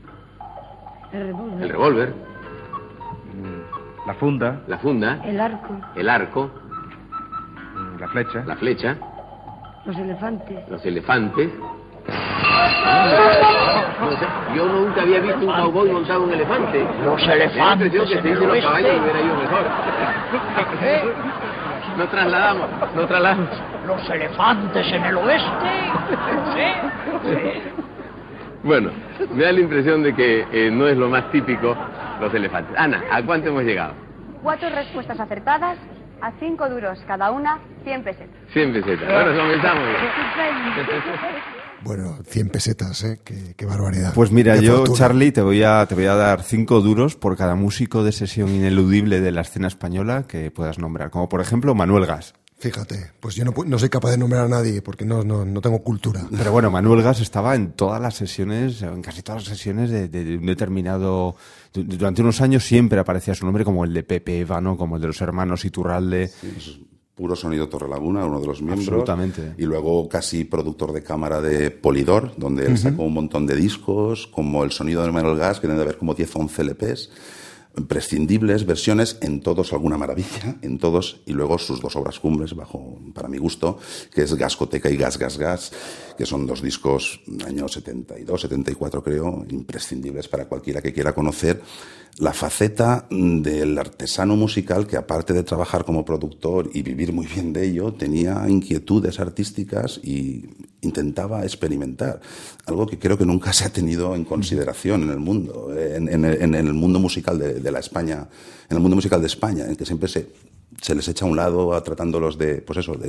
El revólver. El revólver. La funda. La funda. El arco. El arco. La flecha. La flecha. Los elefantes. Los elefantes. No sé, yo nunca había visto un cowboy montado un elefante. Los elefantes. Yo que se dicen los caballos y hubiera ido mejor. Nos trasladamos. Los elefantes en el oeste. Sí. Bueno, me da la impresión de que no es lo más típico los elefantes. Ana, ¿a cuánto hemos llegado? 4 respuestas acertadas, a 5 duros cada una, 100 pesetas. 100 pesetas. Bueno, comenzamos. Bueno, 100 pesetas, ¿eh? Qué barbaridad. Pues mira, Qué yo, fortuna. Charlie, te voy a dar 5 duros por cada músico de sesión ineludible de la escena española que puedas nombrar. Como por ejemplo, Manuel Gas. Fíjate, pues yo no soy capaz de nombrar a nadie porque no tengo cultura. Pero bueno, Manuel Gas estaba en todas las sesiones, en casi todas las sesiones de un determinado... Durante unos años siempre aparecía su nombre, como el de Pepe Ébano, como el de los hermanos Iturralde. Sí, Puro Sonido Torrelaguna, uno de los miembros. Absolutamente. Y luego casi productor de cámara de Polydor, donde él sacó un montón de discos, como el sonido de Manuel Gas, que debe de haber como 10 o 11 LPs. prescindibles versiones, en todos alguna maravilla, en todos, y luego sus dos obras cumbres, para mi gusto, que es Gascoteca y Gas, Gas, Gas, que son dos discos años 72, 74 creo, imprescindibles para cualquiera que quiera conocer la faceta del artesano musical que, aparte de trabajar como productor y vivir muy bien de ello, tenía inquietudes artísticas y intentaba experimentar, algo que creo que nunca se ha tenido en consideración en el mundo, en el mundo musical de la España, en el mundo musical de España, en que siempre se les echa a un lado tratándolos de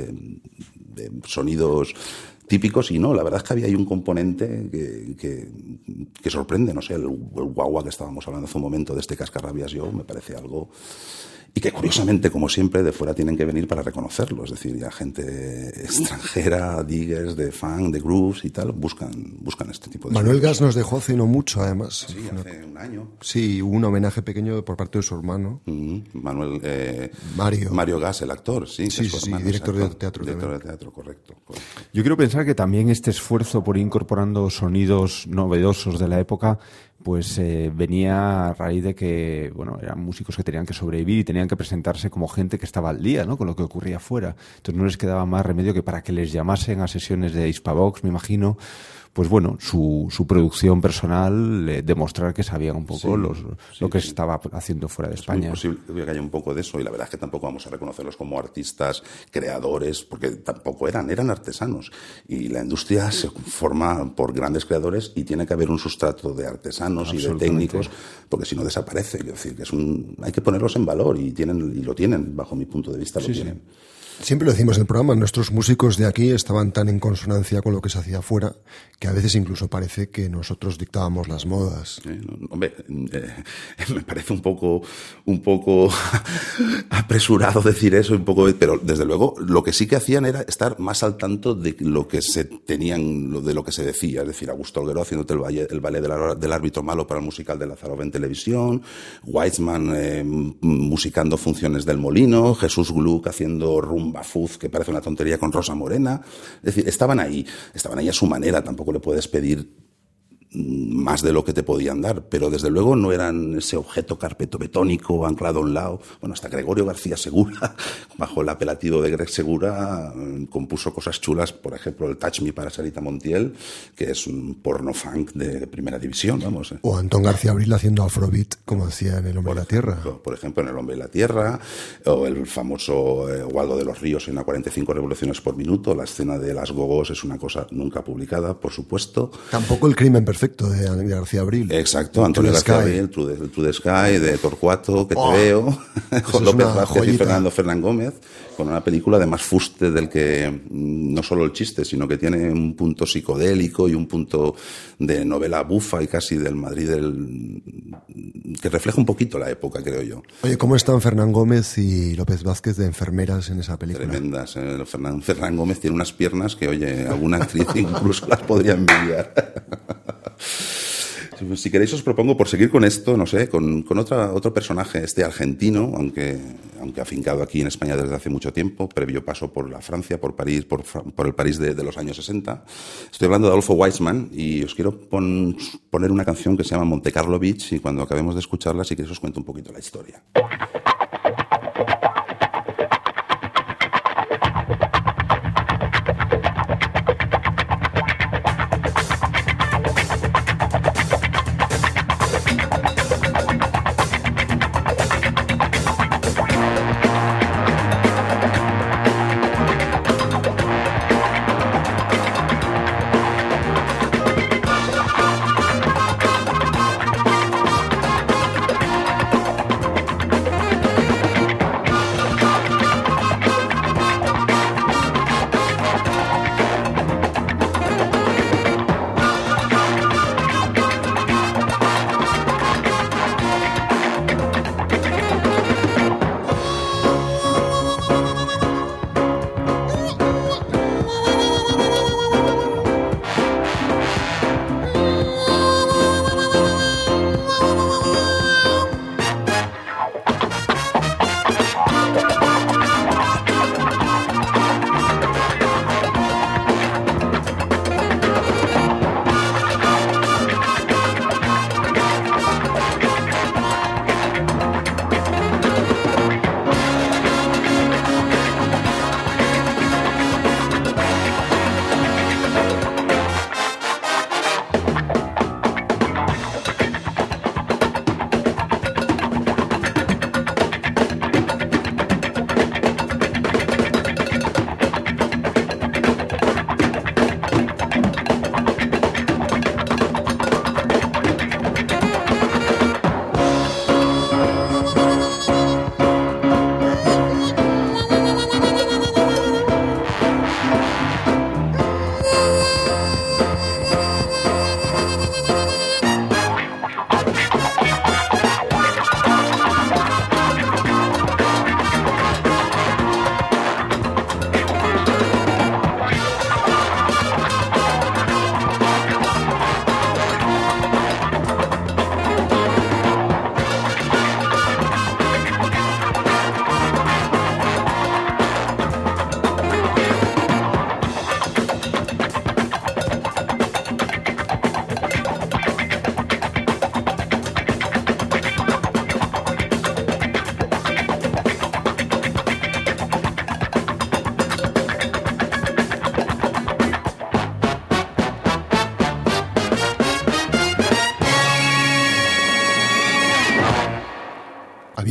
sonidos típicos, y no, la verdad es que había ahí un componente que sorprende, no sé, el guagua que estábamos hablando hace un momento de este Cascarrabias, yo me parece algo, y que curiosamente, como siempre, de fuera tienen que venir para reconocerlo, es decir, ya gente extranjera, diggers de funk, de grooves y tal, buscan este tipo de Manuel Gas nos dejó hace no mucho, además. Sí, hace un año. Sí, hubo un homenaje pequeño por parte de su hermano. Mario Gas, el actor, sí. Sí, director de teatro. Director de teatro, correcto. Yo quiero pensar que también este esfuerzo por ir incorporando sonidos novedosos de la época pues venía a raíz de que, bueno, eran músicos que tenían que sobrevivir y tenían que presentarse como gente que estaba al día, ¿no?, con lo que ocurría afuera. Entonces no les quedaba más remedio que, para que les llamasen a sesiones de Hispavox, me imagino, pues bueno, su producción personal, demostrar que sabían un poco lo que se estaba haciendo fuera de España. Es muy posible que haya un poco de eso, y la verdad es que tampoco vamos a reconocerlos como artistas, creadores, porque tampoco eran artesanos. Y la industria se forma por grandes creadores y tiene que haber un sustrato de artesanos y de técnicos, porque si no desaparece. Es decir, que hay que ponerlos en valor, y lo tienen, bajo mi punto de vista, lo tienen. Siempre lo decimos en el programa, nuestros músicos de aquí estaban tan en consonancia con lo que se hacía afuera que a veces incluso parece que nosotros dictábamos las modas. Hombre, me parece un poco apresurado decir eso, pero desde luego lo que sí que hacían era estar más al tanto de lo que se tenían, de lo que se decía. Es decir, Augusto Alguero haciéndote el ballet del árbitro malo para el musical de Lazarov en televisión, Weitzman musicando Funciones del Molino, Jesús Gluck haciendo Rumba Fuz, que parece una tontería, con Rosa Morena. Es decir, estaban ahí a su manera, tampoco le puedes pedir más de lo que te podían dar, pero desde luego no eran ese objeto carpetobetónico anclado a un lado. Bueno, hasta Gregorio García Segura, bajo el apelativo de Greg Segura, compuso cosas chulas, por ejemplo, el Touch Me para Sarita Montiel, que es un porno funk de primera división, vamos. O Antón García Abril haciendo Afrobeat, como decía en El Hombre de la Tierra. Por ejemplo, en El Hombre de la Tierra, o el famoso Waldo de los Ríos en a 45 revoluciones por minuto. La escena de las gogos es una cosa nunca publicada, por supuesto. Tampoco El Crimen Perfecto de García Abril. Exacto, Antonio García Abril, True the Sky, de Torcuato, Que te veo, con López Vázquez y Fernando Fernán Gómez, con una película de más fuste del que no solo el chiste, sino que tiene un punto psicodélico y un punto de novela bufa y casi del Madrid que refleja un poquito la época, creo yo. Oye, ¿cómo están Fernán Gómez y López Vázquez de enfermeras en esa película? Tremendas. Fernán Gómez tiene unas piernas que, oye, alguna actriz incluso las podría envidiar. Si queréis os propongo, por seguir con esto, no sé, con otro personaje, argentino, aunque afincado aquí en España desde hace mucho tiempo, previo paso por la Francia, por París, por el París de los años 60. Estoy hablando de Adolfo Weitzman y os quiero poner una canción que se llama Monte Carlo Beach, y cuando acabemos de escucharla, si queréis os cuento un poquito la historia.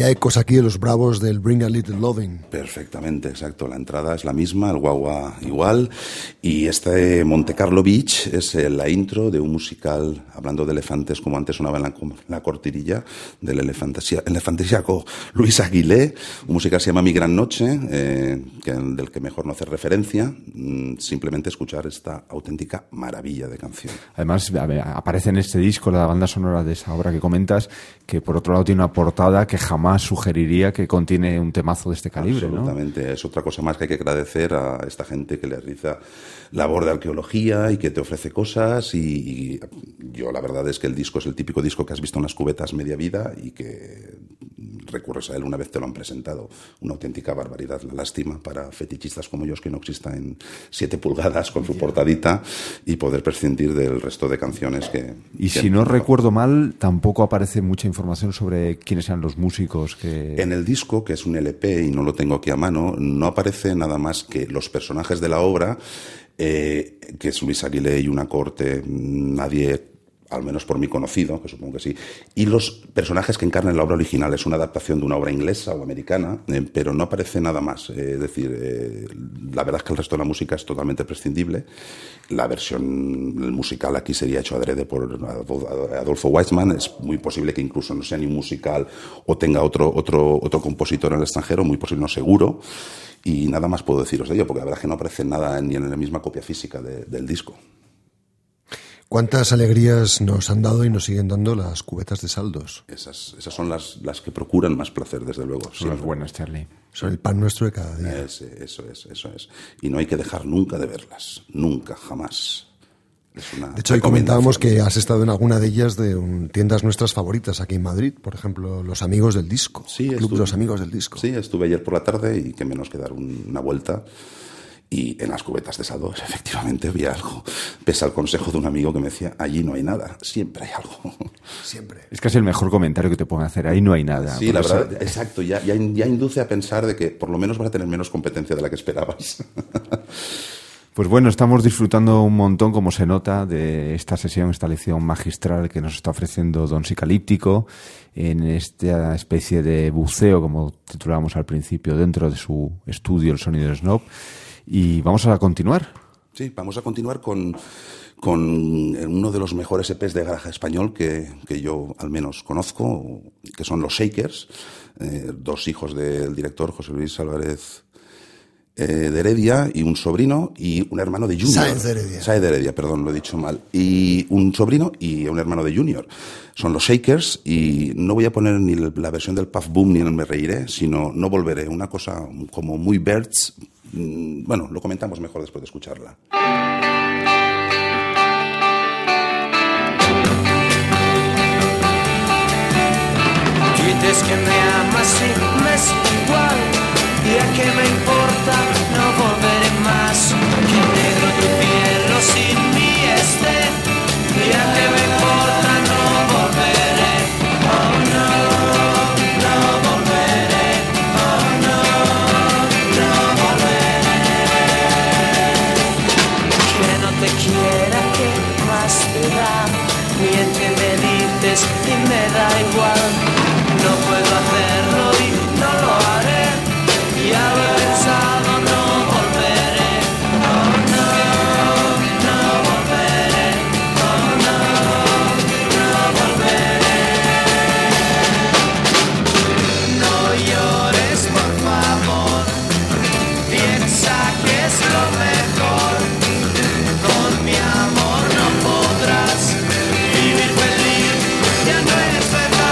había ecos aquí de los bravos del Bring a Little Loving. Perfectamente, exacto. La entrada es la misma, el guagua igual. Y este Monte Carlo Beach es la intro de un musical, hablando de elefantes, como antes sonaba en la cortinilla, del elefantesiaco Luis Aguilé. Un musical se llama Mi Gran Noche, del que mejor no hacer referencia. Simplemente escuchar esta auténtica maravilla de canción. Además, aparece en este disco la banda sonora de esa obra que comentas, que por otro lado tiene una portada que jamás sugeriría que contiene un temazo de este calibre, ¿no? Absolutamente. Es otra cosa más que hay que agradecer a esta gente que le realiza labor de arqueología y que te ofrece cosas. Y yo la verdad es que el disco es el típico disco que has visto en las cubetas media vida y que recurres a él una vez te lo han presentado. Una auténtica barbaridad. La lástima para fetichistas como yo es que no exista en 7 pulgadas con su portadita y poder prescindir del resto de canciones que... Y si no recuerdo mal, tampoco aparece mucha información sobre quiénes eran los músicos que... En el disco, que es un LP y no lo tengo aquí a mano, no aparece nada más que los personajes de la obra, que es Luis Aguilé y una corte, nadie, al menos por mí conocido, que supongo que sí, y los personajes que encarnan la obra original. Es una adaptación de una obra inglesa o americana, pero no aparece nada más. Es decir, la verdad es que el resto de la música es totalmente prescindible. La versión musical aquí sería hecho adrede por Adolfo Weizmann. Es muy posible que incluso no sea ni un musical o tenga otro compositor en el extranjero, muy posible, no seguro. Y nada más puedo deciros de ello, porque la verdad es que no aparece nada ni en la misma copia física del disco. ¿Cuántas alegrías nos han dado y nos siguen dando las cubetas de saldos? Esas son las que procuran más placer, desde luego. Son las buenas, Charlie. Son el pan nuestro de cada día. Eso es. Y no hay que dejar nunca de verlas. Nunca, jamás. De hecho, hoy comentábamos que has estado en alguna de ellas de tiendas nuestras favoritas aquí en Madrid. Por ejemplo, Los Amigos del Disco. Sí, Club de los Amigos del Disco. Sí, estuve ayer por la tarde y qué menos que dar una vuelta. Y en las cubetas de saldos, efectivamente, había algo. Pese al consejo de un amigo que me decía, allí no hay nada, siempre hay algo. Siempre. Es casi el mejor comentario que te pueden hacer, ahí no hay nada. Sí, la verdad, exacto, ya induce a pensar de que por lo menos vas a tener menos competencia de la que esperabas. Pues bueno, estamos disfrutando un montón, como se nota, de esta sesión, esta lección magistral que nos está ofreciendo Don Sicalíptico en esta especie de buceo, como titulábamos al principio, dentro de su estudio El Sonido del Snob. Y vamos a continuar. Sí, vamos a continuar con uno de los mejores EPs de garaje español que yo al menos conozco, que son los Shakers, 2 hijos del director José Luis Álvarez de Heredia y un sobrino y un hermano de Junior. Sáenz de Heredia, perdón, lo he dicho mal. Y un sobrino y un hermano de Junior. Son los Shakers y no voy a poner ni la versión del Puff Boom ni el Me Reiré, sino No Volveré, una cosa como muy Birds. Bueno, lo comentamos mejor después de escucharla. Dices que me amas y me es igual, y a qué me importa, no volveré más. Que negro tu cielo sin mí esté, y a qué me importa, no volveré. Oh no, no volveré. Oh no, no volveré. Que no te quiera, ¿qué más te da? Miente, me dices y me da igual. No puedo hacerlo y no lo haré. Ya lo he pensado, no volveré. Oh no, no volveré. Oh no, no volveré. No llores, por favor. Piensa que es lo mejor. Con mi amor no podrás vivir feliz. Ya no es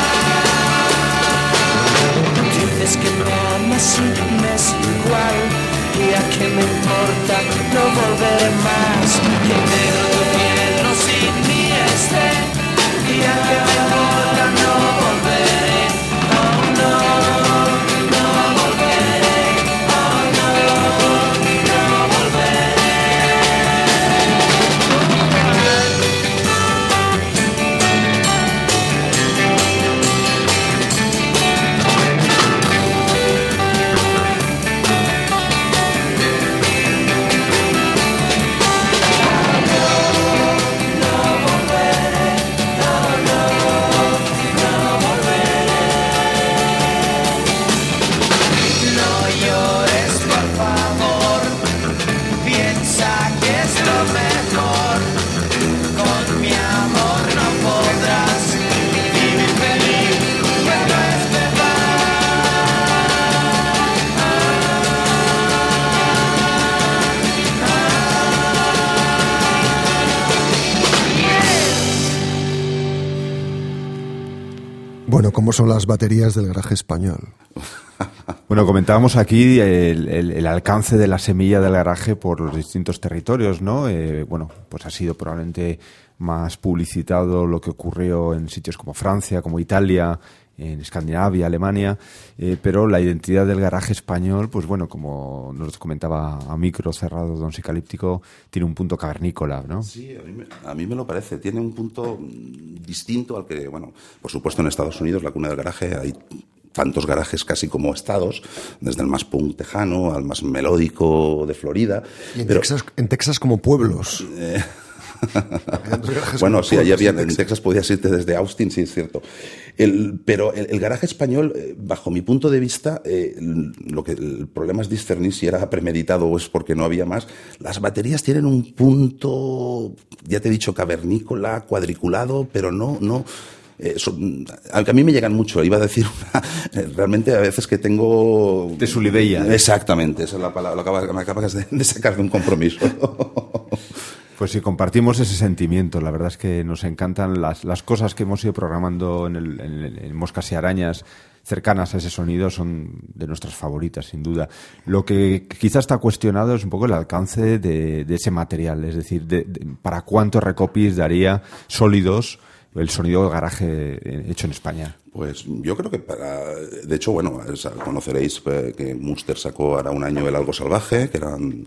verdad. Dices que me amas y me es igual, y a qué me importa, no volveré más. Que negro tu cielo sin mí esté, y a qué me importa, no volveré. Oh no, no volveré. Oh no, no volveré. ¿Cómo son las baterías del garaje español? Bueno, comentábamos aquí el alcance de la semilla del garaje por los distintos territorios, ¿no? Bueno, pues ha sido probablemente más publicitado lo que ocurrió en sitios como Francia, como Italia, en Escandinavia, Alemania, pero la identidad del garaje español, pues bueno, como nos comentaba a micro cerrado Don Sicalíptico, tiene un punto cavernícola, ¿no? Sí, a mí me lo parece. Tiene un punto distinto al que, bueno, por supuesto en Estados Unidos, la cuna del garaje, hay tantos garajes casi como estados, desde el más punk tejano al más melódico de Florida. Y en Texas como pueblos. Bueno, sí, allí había, en Texas podías irte desde Austin, sí, es cierto. Pero el garaje español, bajo mi punto de vista, el problema es discernir si era premeditado o es porque no había más. Las baterías tienen un punto, ya te he dicho, cavernícola, cuadriculado, pero no a mí me llegan mucho, iba a decir realmente a veces que tengo... De su lideia. Exactamente, esa es la palabra, me acabas de sacar de un compromiso. Pues sí, compartimos ese sentimiento. La verdad es que nos encantan las cosas que hemos ido programando en Moscas y Arañas cercanas a ese sonido, son de nuestras favoritas, sin duda. Lo que quizás está cuestionado es un poco el alcance de ese material, es decir, para cuántos recopis daría sólidos el sonido del garaje hecho en España. Pues yo creo que de hecho, bueno, conoceréis que Munster sacó ahora un año El Algo Salvaje, que eran,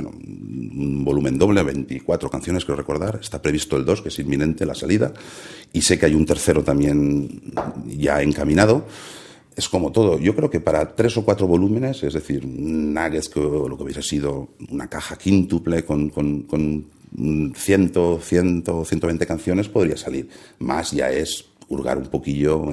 un volumen doble, 24 canciones, creo recordar. Está previsto el 2, que es inminente la salida. Y sé que hay un tercero también ya encaminado. Es como todo. Yo creo que para 3 o 4 volúmenes, es decir, nuggets, lo que hubiese sido una caja quíntuple con 100, 120 canciones, podría salir. Más ya es hurgar un poquillo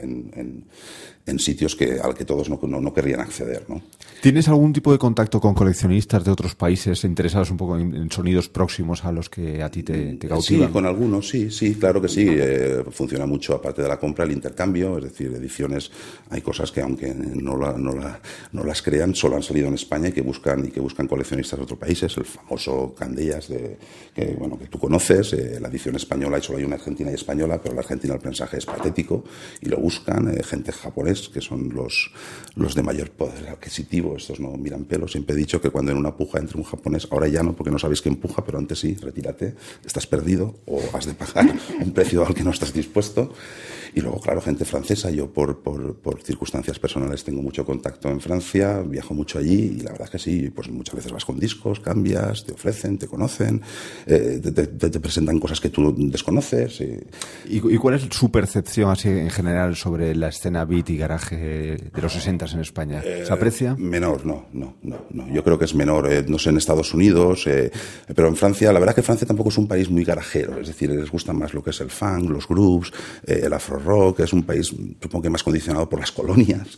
en sitios al que todos no querrían acceder, ¿no? ¿Tienes algún tipo de contacto con coleccionistas de otros países interesados un poco en sonidos próximos a los que a ti te cautivan? Sí, con algunos, sí, claro que sí. Funciona mucho, aparte de la compra, el intercambio, es decir, ediciones. Hay cosas que, aunque no las crean, solo han salido en España y que buscan coleccionistas de otros países. El famoso Candellas, que tú conoces, la edición española, y solo hay una argentina y española, pero la argentina el mensaje es patético y lo buscan. Gente japonés, que son los de mayor poder adquisitivo, estos no miran pelo. Siempre he dicho que cuando en una puja entre un japonés, ahora ya no, porque no sabéis que empuja, pero antes sí, retírate, estás perdido o has de pagar un precio al que no estás dispuesto. Y luego, claro, gente francesa. Yo por circunstancias personales tengo mucho contacto en Francia, viajo mucho allí y la verdad es que sí, pues muchas veces vas con discos, cambias, te ofrecen, te conocen, te presentan cosas que tú desconoces. ¿Y cuál es su percepción así en general sobre la escena beat y garaje de los 60s en España? ¿Se aprecia? Menor, no. Yo creo que es menor, no sé, en Estados Unidos, pero en Francia, la verdad es que Francia tampoco es un país muy garajero, es decir, les gusta más lo que es el funk, los grooves, el afro-rock. Es un país, supongo que más condicionado por las colonias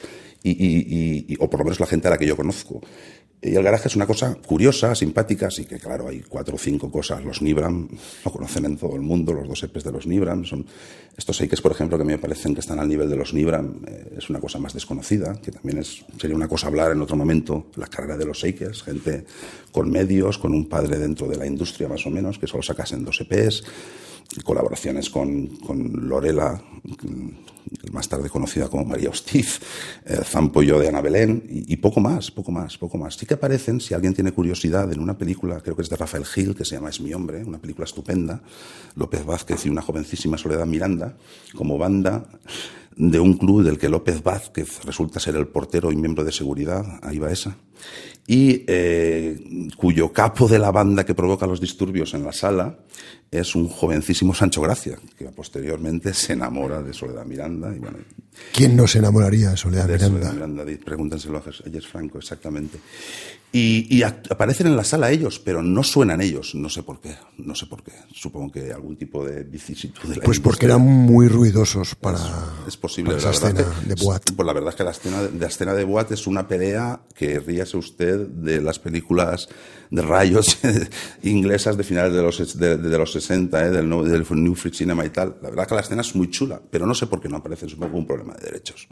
o por lo menos la gente a la que yo conozco. Y el garaje es una cosa curiosa, simpática, sí que claro, hay 4 o 5 cosas. Los Nibram lo conocen en todo el mundo, los 2 EPs de los Nibram. Son estos Eikes, por ejemplo, que a mí me parecen que están al nivel de los Nibram. Es una cosa más desconocida, que también sería una cosa hablar en otro momento, la carrera de los Eikes, gente con medios, con un padre dentro de la industria más o menos, que solo sacasen 2 EPs, colaboraciones con Lorela, más tarde conocida como María Hostiz, Zampollo de Ana Belén, y poco más. Sí que aparecen, si alguien tiene curiosidad, en una película, creo que es de Rafael Gil, que se llama Es mi hombre, una película estupenda, López Vázquez y una jovencísima Soledad Miranda, como banda de un club del que López Vázquez resulta ser el portero y miembro de seguridad, ahí va esa, y cuyo capo de la banda que provoca los disturbios en la sala es un jovencísimo Sancho Gracia, que posteriormente se enamora de Soledad Miranda. Y bueno, ¿quién no se enamoraría de Soledad Miranda? Soledad Miranda, pregúntenselo a Jess Franco, exactamente. Y aparecen en la sala ellos, pero no suenan ellos, no sé por qué. Supongo que algún tipo de vicisitud de la Pues industria. porque eran muy ruidosos para, es posible, para esa escena de boate. Pues la verdad es que la escena de boate es una pelea que, ríase usted, de las películas de rayos inglesas de finales de los 60, del New Free Cinema y tal. La verdad es que la escena es muy chula, pero no sé por qué no aparece, supongo un problema de derechos.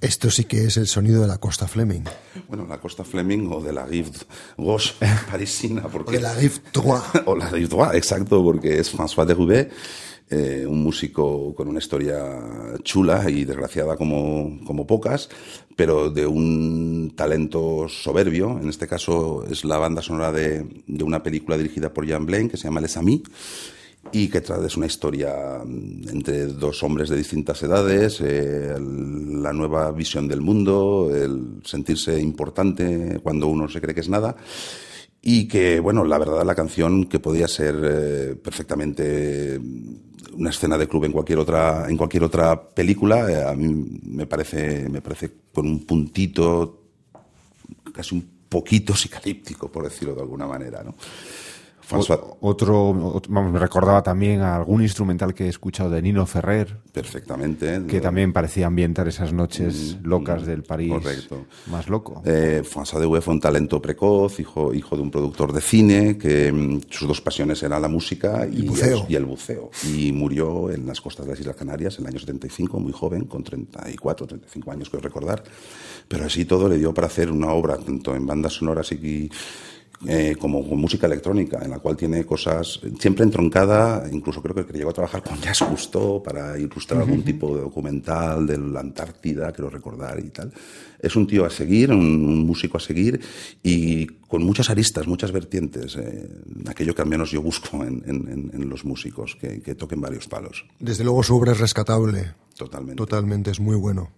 Esto sí que es el sonido de la Costa Fleming. Bueno, la Costa Fleming o de la Rive Gauche parisina. Porque... O de la Rive Droite. O la Rive Droite, exacto, porque es François Deroubet, un músico con una historia chula y desgraciada como pocas, pero de un talento soberbio. En este caso es la banda sonora de una película dirigida por Jean Blain que se llama Les Amis, y que es una historia entre dos hombres de distintas edades, la nueva visión del mundo, el sentirse importante cuando uno se cree que es nada, y que, bueno, la verdad, la canción, que podía ser perfectamente una escena de club en cualquier otra película, a mí me parece con un puntito casi un poquito psicalíptico, por decirlo de alguna manera, ¿no? Me recordaba también a algún instrumental que he escuchado de Nino Ferrer. Perfectamente. Que también parecía ambientar esas noches locas del París. Correcto. Más loco. François Deroubet fue un talento precoz, hijo de un productor de cine, que sus dos pasiones eran la música y el buceo. Y murió en las costas de las Islas Canarias en el año 75, muy joven, con 34, 35 años, creo recordar. Pero así todo le dio para hacer una obra, tanto en bandas sonoras como con música electrónica, en la cual tiene cosas siempre entroncada, incluso creo que llegó a trabajar con Jacques Cousteau para ilustrar algún tipo de documental de la Antártida, creo recordar, y tal. Es un tío a seguir, un músico a seguir, y con muchas aristas, muchas vertientes, aquello que al menos yo busco en los músicos, que toquen varios palos. Desde luego su obra es rescatable. Totalmente, es muy bueno.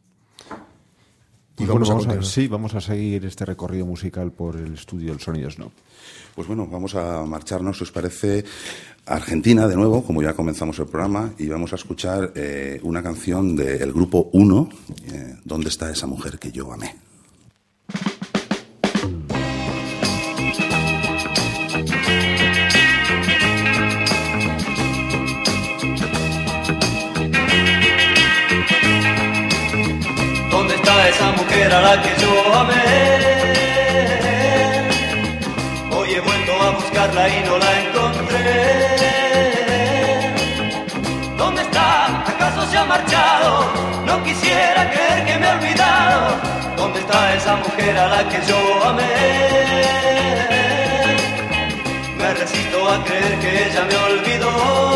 Y vamos a seguir este recorrido musical por el estudio del Sonidos No. Pues bueno, vamos a marcharnos, si os parece, a Argentina de nuevo, como ya comenzamos el programa, y vamos a escuchar una canción del grupo Uno, ¿Dónde está esa mujer que yo amé? Esa mujer a la que yo amé, hoy he vuelto a buscarla y no la encontré. ¿Dónde está? ¿Acaso se ha marchado? No quisiera creer que me ha olvidado. ¿Dónde está esa mujer a la que yo amé? Me resisto a creer que ella me olvidó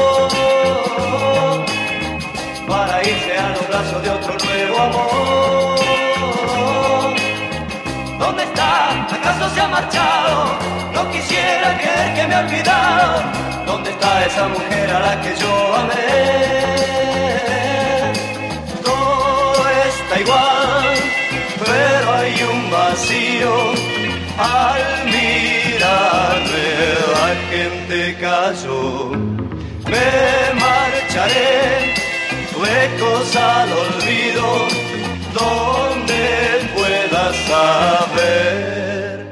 para irse a los brazos de otro nuevo amor. ¿Dónde está? ¿Acaso se ha marchado? No quisiera creer que me ha olvidado. ¿Dónde está esa mujer a la que yo amé? Todo está igual, pero hay un vacío al mirarme. La gente cayó. Me marcharé, lejos al olvido, donde pueda saber.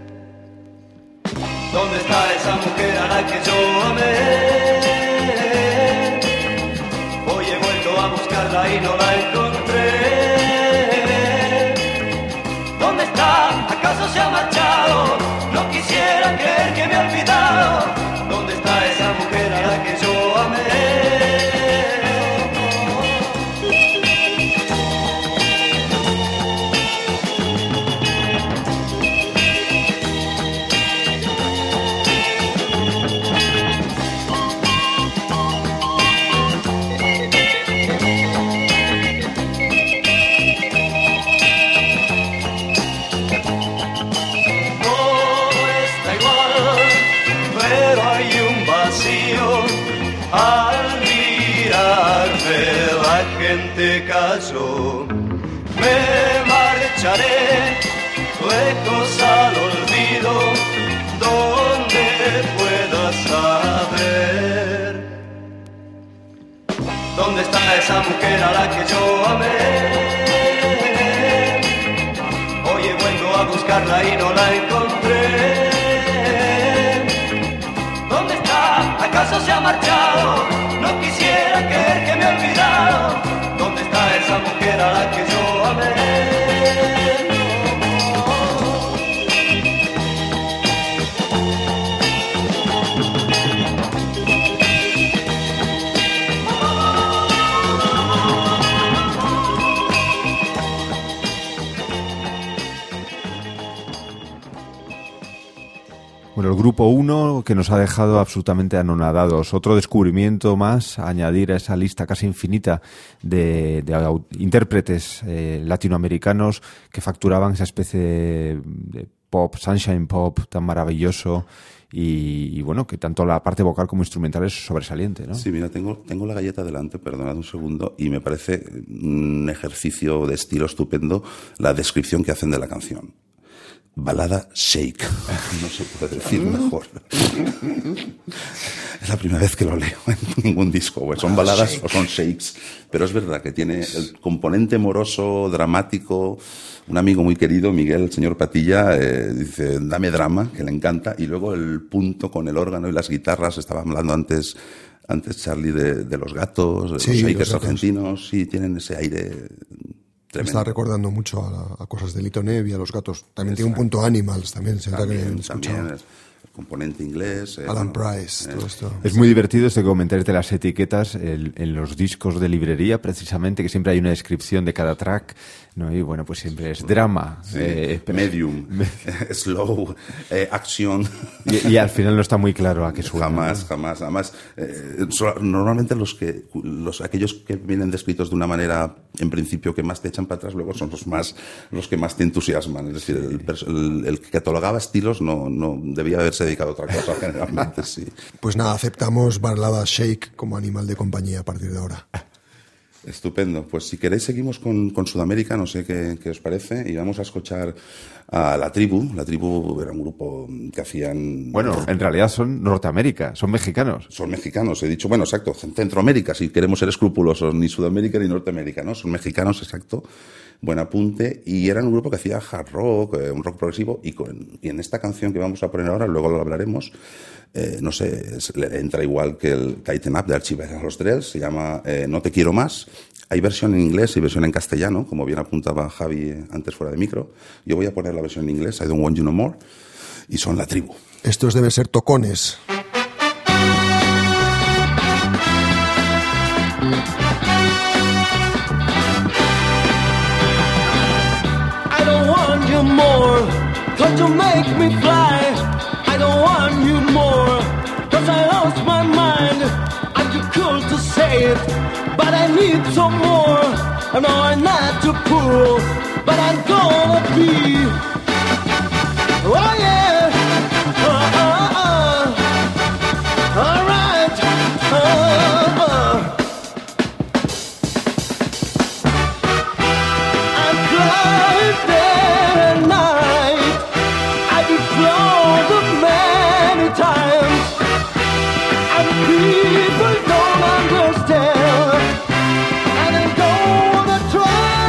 ¿Dónde está esa mujer a la que yo amé? Hoy he vuelto a buscarla y no la encontré. ¿Dónde está? ¿Acaso se ha marchado? No quisiera creer que me ha olvidado. ¿Dónde está esa mujer a la que yo amé? Al mirarme la gente cayó. Me marcharé lejos al olvido, donde pueda saber. ¿Dónde está esa mujer a la que yo amé? Hoy he vuelto a buscarla y no la encontré. ¿Acaso se ha marchado? No quisiera creer que me ha olvidado. ¿Dónde está esa mujer a la que yo amé? Bueno, el grupo 1 que nos ha dejado absolutamente anonadados. Otro descubrimiento más a añadir a esa lista casi infinita de intérpretes latinoamericanos que facturaban esa especie de pop, sunshine pop tan maravilloso y bueno, que tanto la parte vocal como instrumental es sobresaliente, ¿no? Sí, mira, tengo la galleta delante, perdonad un segundo, y me parece un ejercicio de estilo estupendo la descripción que hacen de la canción. Balada shake. No se puede decir mejor. Es la primera vez que lo leo en ningún disco. Pues son baladas o son shakes. Pero es verdad que tiene el componente moroso, dramático. Un amigo muy querido, Miguel, el señor Patilla, dice, dame drama, que le encanta. Y luego el punto con el órgano y las guitarras. Estaba hablando antes Charlie, de los gatos, de los shakers argentinos. Sí, tienen ese aire... Me está recordando mucho a cosas de Lito Nevi, a los gatos. También tiene un punto Animals, también. También el componente inglés. Alan Price, todo esto. Es muy divertido este comentario de las etiquetas en los discos de librería, precisamente, que siempre hay una descripción de cada track, ¿no? Y bueno, pues siempre es drama. Sí, medium, slow, acción. Y al final no está muy claro a qué suena. Jamás. Además, normalmente aquellos que vienen descritos de una manera, en principio, que más te echan para atrás, luego son los que más te entusiasman. Es decir, el que catalogaba estilos no debía haberse dedicado a otra cosa, generalmente, sí. Pues nada, aceptamos balada shake como animal de compañía a partir de ahora. Estupendo. Pues si queréis seguimos con Sudamérica, no sé qué os parece, y vamos a escuchar a La Tribu. La Tribu era un grupo que hacían... Bueno, en realidad son Norteamérica, son mexicanos. Son mexicanos, he dicho, bueno, exacto, Centroamérica, si queremos ser escrupulosos, ni Sudamérica ni Norteamérica, ¿no? Son mexicanos, exacto. Buen apunte. Y eran un grupo que hacía hard rock, un rock progresivo, y en esta canción que vamos a poner ahora, luego lo hablaremos, no sé, entra igual que el Tighten Up de Archie los Drells, se llama No te quiero más. Hay versión en inglés y versión en castellano, como bien apuntaba Javi antes fuera de micro. Yo voy a poner la versión en inglés, I Don't Want You No More, y son La Tribu. Estos deben ser tocones. I don't want you more, 'cause you make me fly. I don't want you more, 'cause I lost my mind. I'm too cool to say it, but I need some more. I know I'm not too cool, but I'm gonna be. Oh yeah, all right, I'm flying day and night. I've been flown many times, and people don't understand, and I'm gonna try.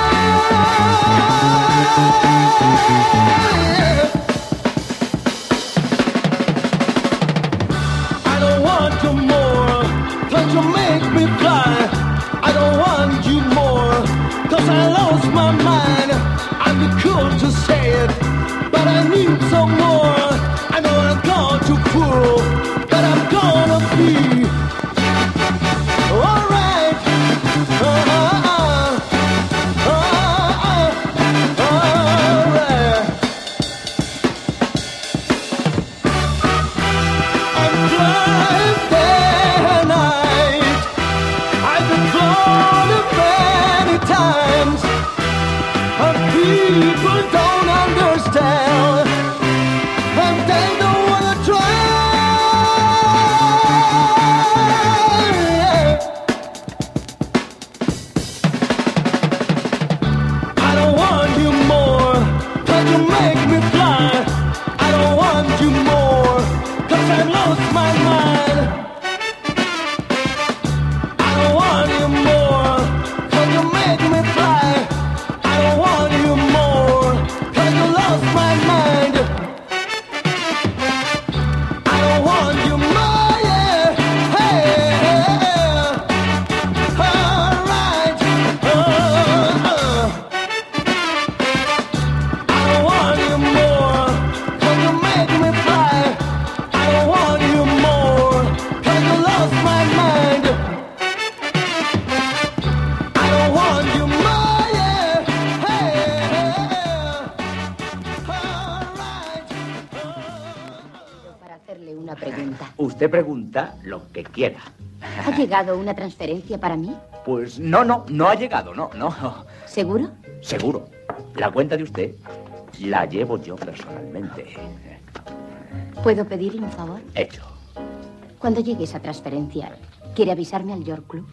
Usted pregunta lo que quiera. ¿Ha llegado una transferencia para mí? Pues no ha llegado, no. ¿Seguro? Seguro. La cuenta de usted la llevo yo personalmente. ¿Puedo pedirle un favor? Hecho. Cuando llegue esa transferencia, ¿quiere avisarme al York Club?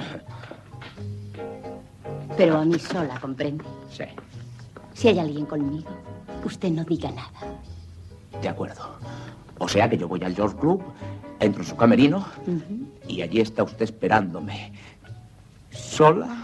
Pero a mí sola, ¿comprende? Sí. Si hay alguien conmigo, usted no diga nada. De acuerdo. O sea que yo voy al York Club, entro en su camerino y allí está usted esperándome. ¿Sola?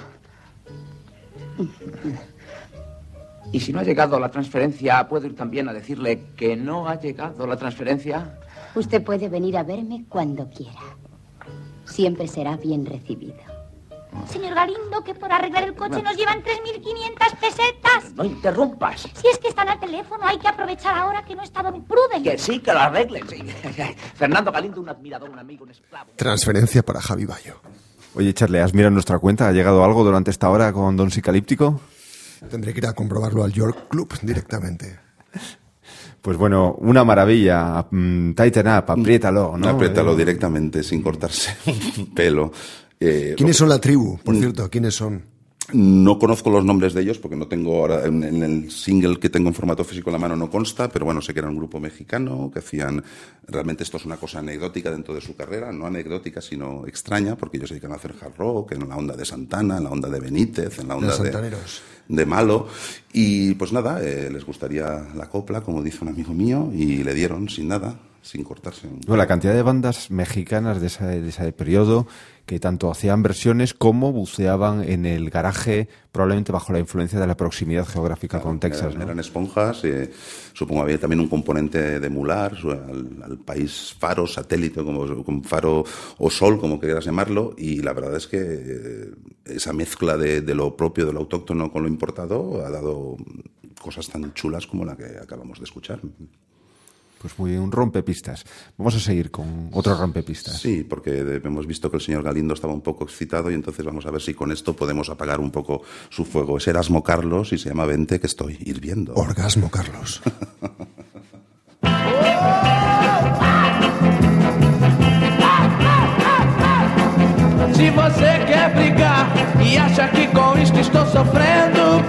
Y si no ha llegado la transferencia, ¿puedo ir también a decirle que no ha llegado la transferencia? Usted puede venir a verme cuando quiera. Siempre será bien recibido. Señor Galindo, que por arreglar el coche nos llevan 3.500 pesetas. No interrumpas. Si es que están al teléfono, hay que aprovechar ahora que no está don Pruden. Que sí, que lo arreglen, sí. Fernando Galindo, un admirador, un amigo, un esclavo. Transferencia para Javi Bayo. Oye, Charlie, ¿has mirado nuestra cuenta? ¿Ha llegado algo durante esta hora con Don Psicalíptico? Tendré que ir a comprobarlo al York Club directamente. Pues bueno, una maravilla. Tighten up, apriétalo, ¿no? Apriétalo directamente, sin cortarse pelo. ¿Quiénes son la tribu, por cierto? ¿Quiénes son? No conozco los nombres de ellos porque no tengo ahora en el single que tengo en formato físico en la mano no consta, pero bueno, sé que era un grupo mexicano que hacían, realmente esto es una cosa anecdótica dentro de su carrera, no anecdótica sino extraña, porque ellos se dedican a hacer hard rock en la onda de Santana, en la onda de Benítez, en la onda de Malo, y pues nada, les gustaría la copla, como dice un amigo mío, y le dieron sin nada, sin cortarse. Bueno, la cantidad de bandas mexicanas de ese periodo que tanto hacían versiones como buceaban en el garaje, probablemente bajo la influencia de la proximidad geográfica con Texas. Eran esponjas, supongo había también un componente de emular al país faro, satélite, como faro o sol, como quieras llamarlo, y la verdad es que esa mezcla de lo propio, de lo autóctono con lo importado, ha dado cosas tan chulas como la que acabamos de escuchar. Pues muy bien, un rompepistas. Vamos a seguir con otro rompepistas. Sí, porque hemos visto que el señor Galindo estaba un poco excitado y entonces vamos a ver si con esto podemos apagar un poco su fuego. Es Erasmo Carlos y se llama Vente que estoy hirviendo. Orgasmo Carlos. Se você quer brigar e acha que com isto estou sofrendo,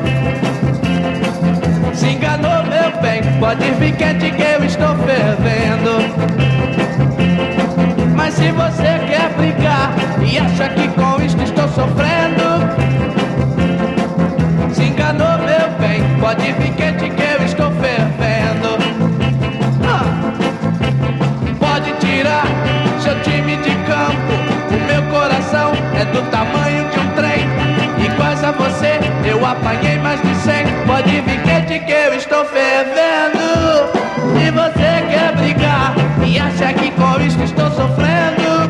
se enganou, meu bem, pode vir quente que eu estou fervendo. Mas se você quer brigar e acha que com isto estou sofrendo, se enganou, meu bem, pode vir quente que eu estou fervendo. Pode tirar seu time de campo, o meu coração é do tamanho de um trem. Iguais a você, eu apanhei mais de 100. Pode vir quente que eu estou fervendo. E você quer brigar e acha que com isso estou sofrendo,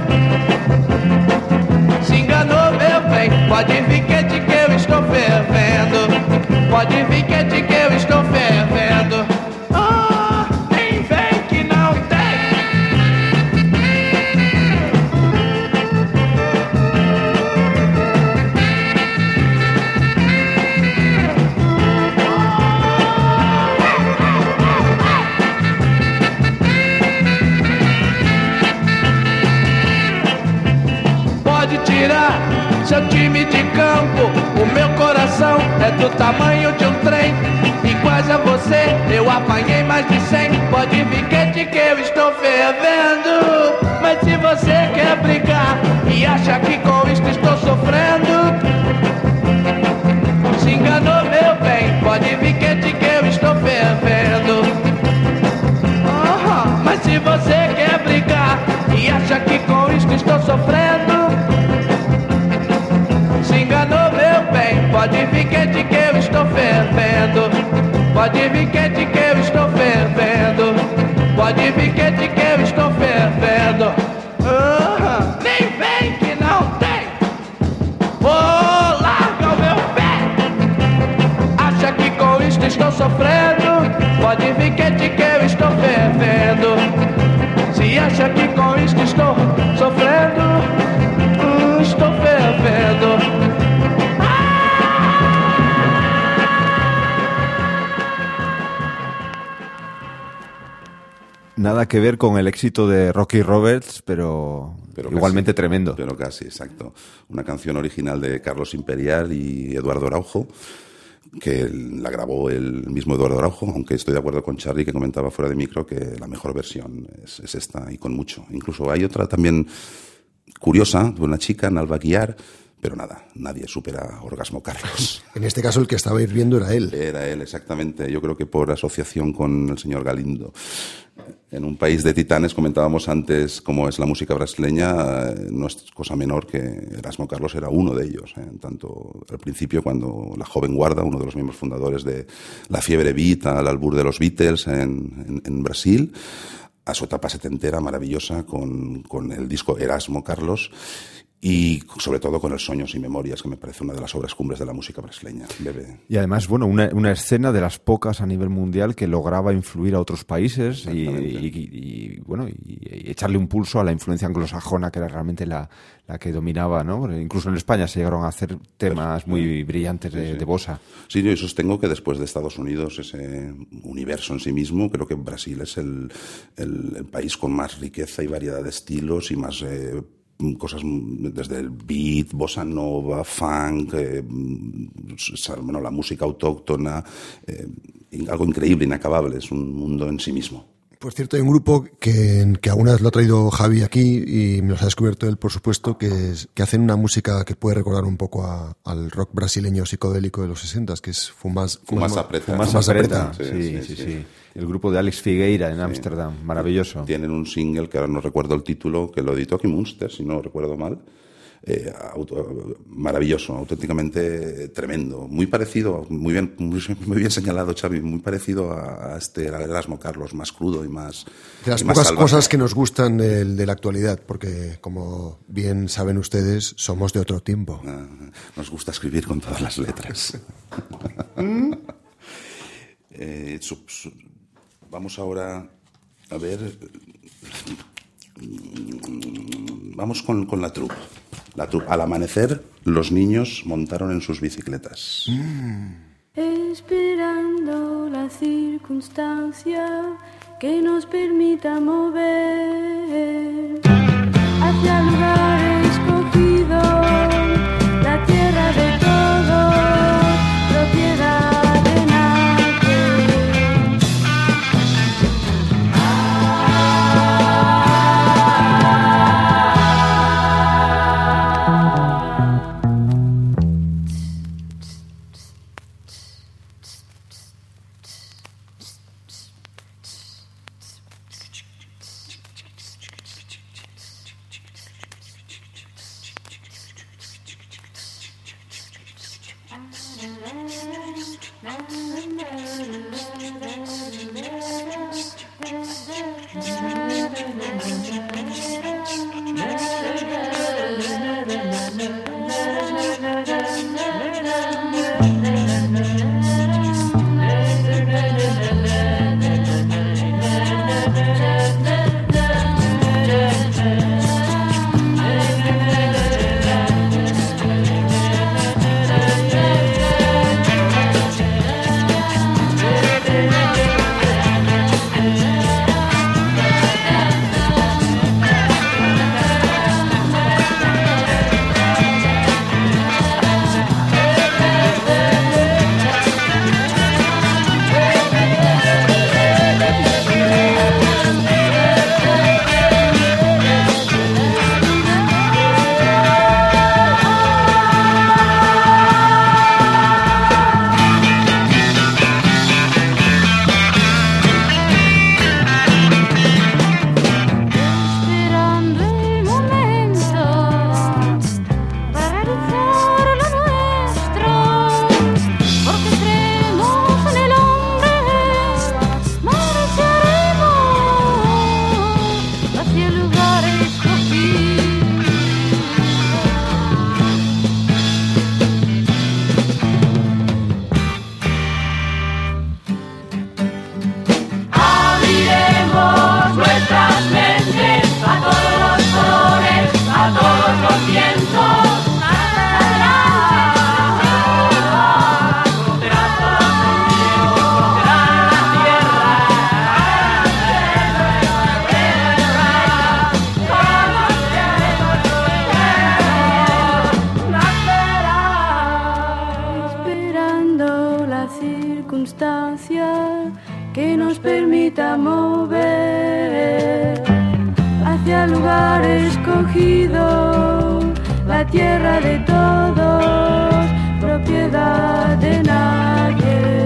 se enganou, meu bem. Pode vir quente que eu estou fervendo. Pode vir quente que eu estou fervendo. Nem vem que não tem. Tirar seu time de campo, o meu coração é do tamanho de um trem. Iguais a você, eu apanhei mais de 100. Pode vir quente que eu estou fervendo. Mas se você quer brigar e acha que com isto estou sofrendo, se enganou, meu bem. Pode vir quente que eu estou fervendo. Mas se você quer brigar e acha que com isto estou sofrendo, se enganou, meu bem. Pode vir quente que eu estou fervendo. Pode vir quente que eu estou fervendo. Pode vir quente que eu estou fervendo. Nem vem que não tem. Vou larga o meu pé. Acha que com isto estou sofrendo? Pode vir quente que eu estou fervendo. Se acha que com isto estou sofrendo, estou fervendo. Nada que ver con el éxito de Rocky Roberts, pero igualmente casi, tremendo. Pero casi, exacto. Una canción original de Carlos Imperial y Eduardo Araujo, que la grabó el mismo Eduardo Araujo, aunque estoy de acuerdo con Charly, que comentaba fuera de micro que la mejor versión es esta, y con mucho. Incluso hay otra también curiosa, de una chica, Nalva Guiar, pero nada, nadie supera Orgasmo Carlos. En este caso el que estabais viendo era él. Era él, exactamente. Yo creo que por asociación con el señor Galindo. En un país de titanes, comentábamos antes cómo es la música brasileña, no es cosa menor que Erasmo Carlos era uno de ellos. Tanto al principio, cuando la joven guarda, uno de los miembros fundadores de la fiebre beat, al albur de los Beatles en Brasil, a su etapa setentera maravillosa con el disco Erasmo Carlos, y sobre todo con el Sueños y Memorias, que me parece una de las obras cumbres de la música brasileña. Y además, bueno, una escena de las pocas a nivel mundial que lograba influir a otros países y echarle un pulso a la influencia anglosajona, que era realmente la que dominaba, ¿no? Porque incluso en España se llegaron a hacer temas muy brillantes de bossa. Sí, yo sostengo que después de Estados Unidos, ese universo en sí mismo, creo que Brasil es el país con más riqueza y variedad de estilos y más cosas desde el beat, bossa nova, funk, la música autóctona, algo increíble, inacabable, es un mundo en sí mismo. Por cierto, hay un grupo que alguna vez lo ha traído Javi aquí y me los ha descubierto él, por supuesto, que hacen una música que puede recordar un poco al rock brasileño psicodélico de los 60, que es Fumaça Preta. Sí. El grupo de Alex Figueira en Ámsterdam, maravilloso. Tienen un single que ahora no recuerdo el título, que lo editó Kim Munster, si no recuerdo mal. Maravilloso, auténticamente tremendo, muy parecido, muy bien señalado, Xavi, muy parecido a Erasmo Carlos, más crudo y más de las pocas cosas que nos gustan de la actualidad, porque como bien saben ustedes, somos de otro tiempo. Nos gusta escribir con todas las letras. Vamos ahora a ver. Vamos con la troupe. Al amanecer, los niños montaron en sus bicicletas. Esperando la circunstancia que nos permita mover hacia el lugar escogido, la tierra de todos, propiedad de nadie. circunstancia que nos permita mover hacia el lugar escogido, la tierra de todos, propiedad de nadie.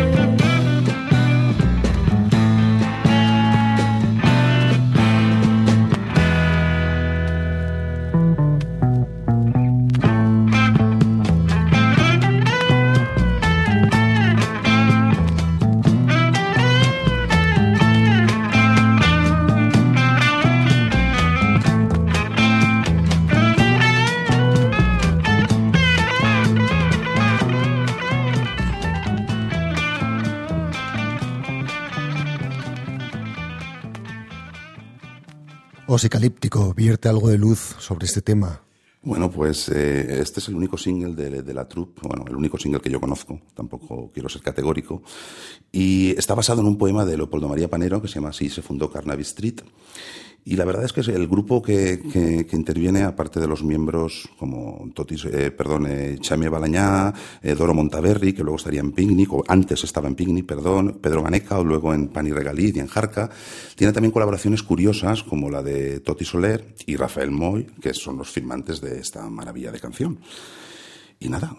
Osicalíptico, vierte algo de luz sobre este tema. Bueno, pues este es el único single de la troupe, bueno, el único single que yo conozco, tampoco quiero ser categórico, y está basado en un poema de Leopoldo María Panero que se llama Así se fundó Carnaby Street. Y la verdad es que es el grupo que interviene, aparte de los miembros como Xavier Balañá, Doro Montaverri, que luego estaría en Picnic, o antes estaba en Picnic, Pedro Maneca, o luego en Pan y Regaliz y en Jarca. Tiene también colaboraciones curiosas, como la de Toti Soler y Rafael Moy, que son los firmantes de esta maravilla de canción. Y nada,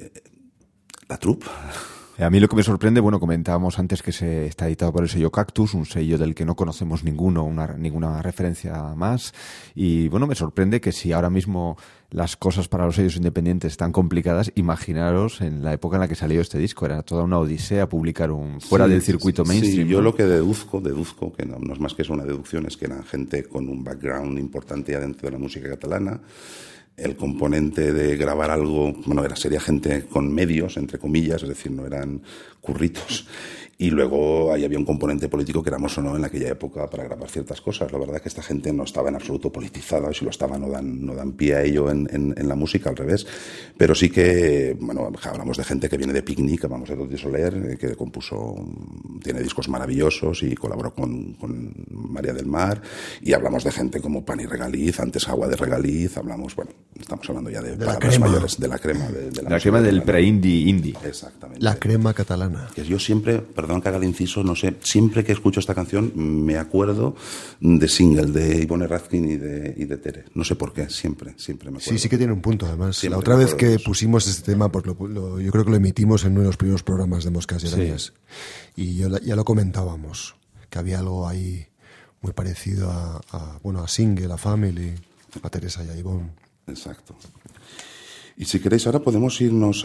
la troupe. A mí lo que me sorprende, bueno, comentábamos antes que se está editado por el sello Cactus, un sello del que no conocemos ninguna referencia más. Y bueno, me sorprende que si ahora mismo las cosas para los sellos independientes están complicadas, imaginaros en la época en la que salió este disco. Era toda una odisea publicar fuera del circuito mainstream. Sí, yo lo que deduzco, que no es más que eso, una deducción, es que eran gente con un background importante ya dentro de la música catalana. El componente de grabar algo, bueno, sería gente con medios, entre comillas, es decir, no eran curritos. Y luego ahí había un componente político, queramos o no, en aquella época para grabar ciertas cosas. La verdad es que esta gente no estaba en absoluto politizada, y si lo estaba no dan pie a ello en la música, al revés. Pero sí que, bueno, hablamos de gente que viene de Picnic, hablamos de Toti Soler, que tiene discos maravillosos y colaboró con María del Mar, y hablamos de gente como Pan y Regaliz, antes Agua de Regaliz, estamos hablando ya de palabras mayores, de la crema. De la crema del pre-indie. Exactamente. La crema catalana. Que yo siempre, perdón que haga el inciso, no sé, siempre que escucho esta canción me acuerdo de Single, de Ivonne Razkin y de Tere. No sé por qué, siempre me acuerdo. Sí que tiene un punto, además. Siempre la otra vez que pusimos este tema, pues yo creo que lo emitimos en uno de los primeros programas de Moscas y Arañas. Sí. Y ya lo comentábamos, que había algo ahí muy parecido a Single, a Family, a Teresa y a Ivonne. Exacto. Y si queréis, ahora podemos irnos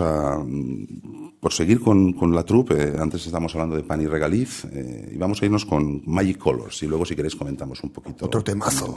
por seguir con la troupe. Antes estábamos hablando de Pan y Regaliz, y vamos a irnos con Magic Colors, y luego, si queréis, comentamos un poquito. Otro temazo.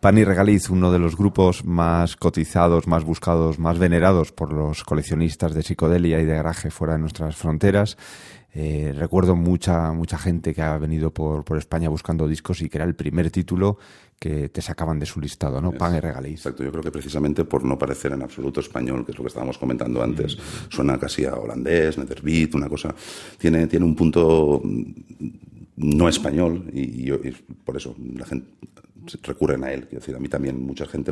Pan y Regaliz, uno de los grupos más cotizados, más buscados, más venerados por los coleccionistas de psicodelia y de garaje fuera de nuestras fronteras. Recuerdo mucha gente que ha venido por España buscando discos y que era el primer título que te sacaban de su listado, ¿no? Pan y Regaliz. Exacto, yo creo que precisamente por no parecer en absoluto español, que es lo que estábamos comentando antes, suena casi a holandés, Netherbeat, una cosa, tiene un punto no español y por eso la gente recurren a él. Quiero decir, a mí también mucha gente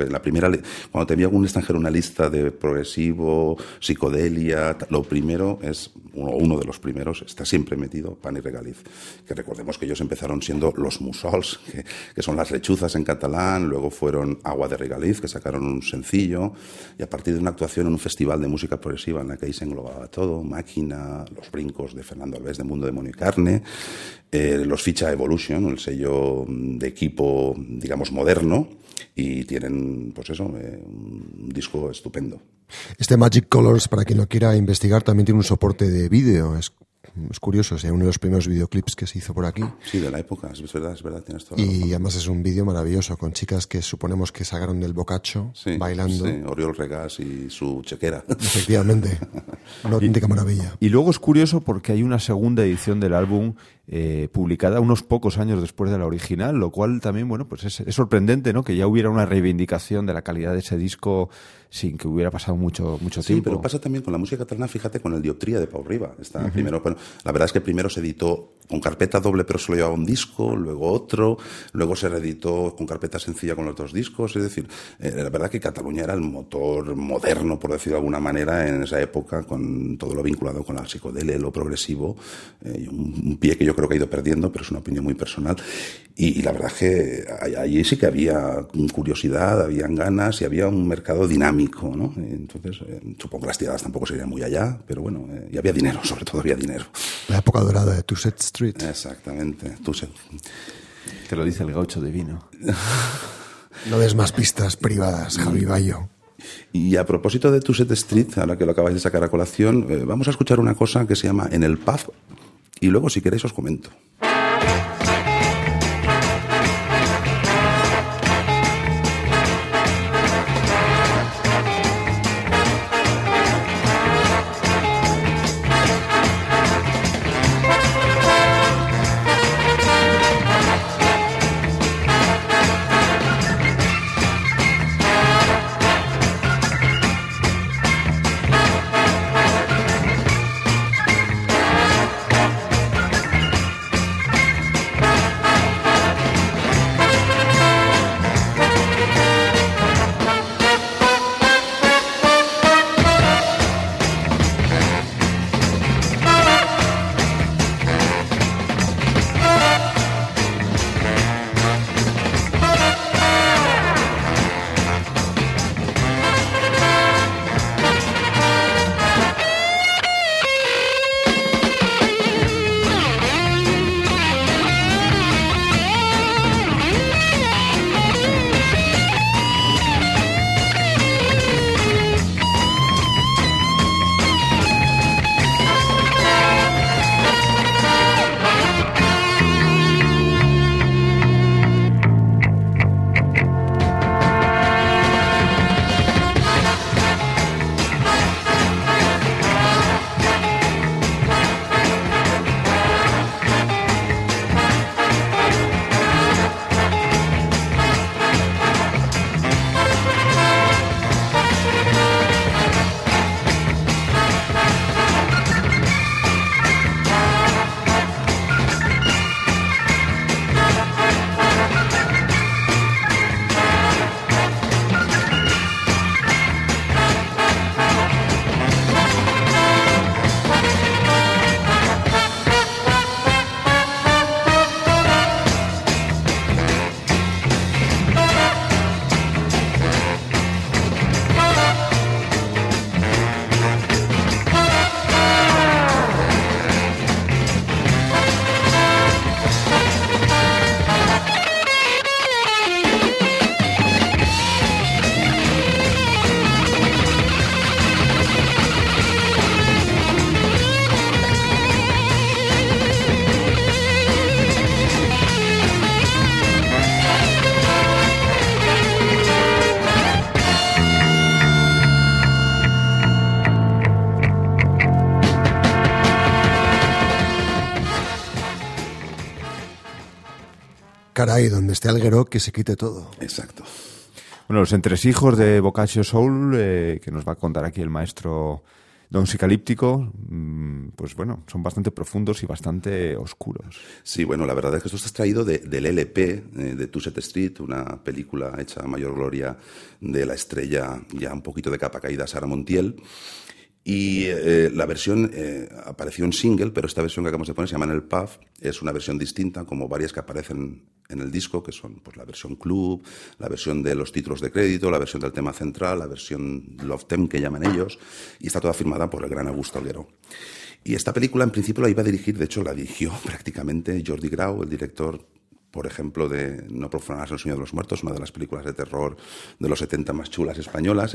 cuando te envía algún extranjero una lista de progresivo, psicodelia, lo primero es, uno de los primeros, está siempre metido Pan y Regaliz, que recordemos que ellos empezaron siendo los Mussols, que son las lechuzas en catalán, luego fueron Agua de Regaliz, que sacaron un sencillo, y a partir de una actuación en un festival de música progresiva en la que ahí se englobaba todo, Máquina, Los Brincos de Fernando Alves de Mundo, Demonio y Carne, los ficha Evolution, el sello de equipo, digamos, moderno, y tienen, pues eso, un disco estupendo. Este Magic Colors, para quien lo quiera investigar, también tiene un soporte de vídeo. Es curioso, es uno de los primeros videoclips que se hizo por aquí. Sí, de la época, es verdad, tienes toda la razón. Y además es un vídeo maravilloso, con chicas que suponemos que sacaron del bocacho, bailando. Sí, Oriol Regás y su chequera. Efectivamente, una auténtica maravilla. Y luego es curioso porque hay una segunda edición del álbum publicada unos pocos años después de la original, lo cual también, bueno, pues es sorprendente, ¿no? Que ya hubiera una reivindicación de la calidad de ese disco sin que hubiera pasado mucho tiempo. Sí, pero pasa también con la música catalana, fíjate, con el Dioptría de Pau Riba. Primero, bueno, la verdad es que primero se editó con carpeta doble, pero solo llevaba un disco, luego otro, luego se reeditó con carpeta sencilla con los dos discos. Es decir, la verdad que Cataluña era el motor moderno, por decirlo de alguna manera, en esa época, con todo lo vinculado con la psicodelia, lo progresivo, un pie que yo creo que ha ido perdiendo, pero es una opinión muy personal. Y la verdad es que allí sí que había curiosidad, habían ganas y había un mercado dinámico, ¿no? Entonces, supongo que las tiradas tampoco serían muy allá, pero bueno, y había dinero, sobre todo había dinero. La época dorada de Tusset Street. Exactamente, Tusset. Te lo dice el gaucho de vino. No des más pistas privadas, Javi Bayo. Y a propósito de Tusset Street, ahora que lo acabáis de sacar a colación, vamos a escuchar una cosa que se llama En el Pub, y luego, si queréis, os comento. caray, donde esté Alguero, que se quite todo. Exacto. Bueno, los entresijos de Boccaccio Soul, que nos va a contar aquí el maestro Don Psicalíptico, pues bueno, son bastante profundos y bastante oscuros. Sí, bueno, la verdad es que esto está extraído del LP de Tusset Street, una película hecha a mayor gloria de la estrella ya un poquito de capa caída Sara Montiel. Y la versión apareció en single, pero esta versión que acabamos de poner se llama En el Pub. Es una versión distinta, como varias que aparecen en el disco, que son pues la versión club, la versión de los títulos de crédito, la versión del tema central, la versión Love Theme que llaman ellos, y está toda firmada por el gran Augusto Alguero. Y esta película en principio la iba a dirigir, de hecho la dirigió prácticamente Jordi Grau, el director, por ejemplo, de No profanarás el sueño de los muertos, una de las películas de terror de los 70 más chulas españolas,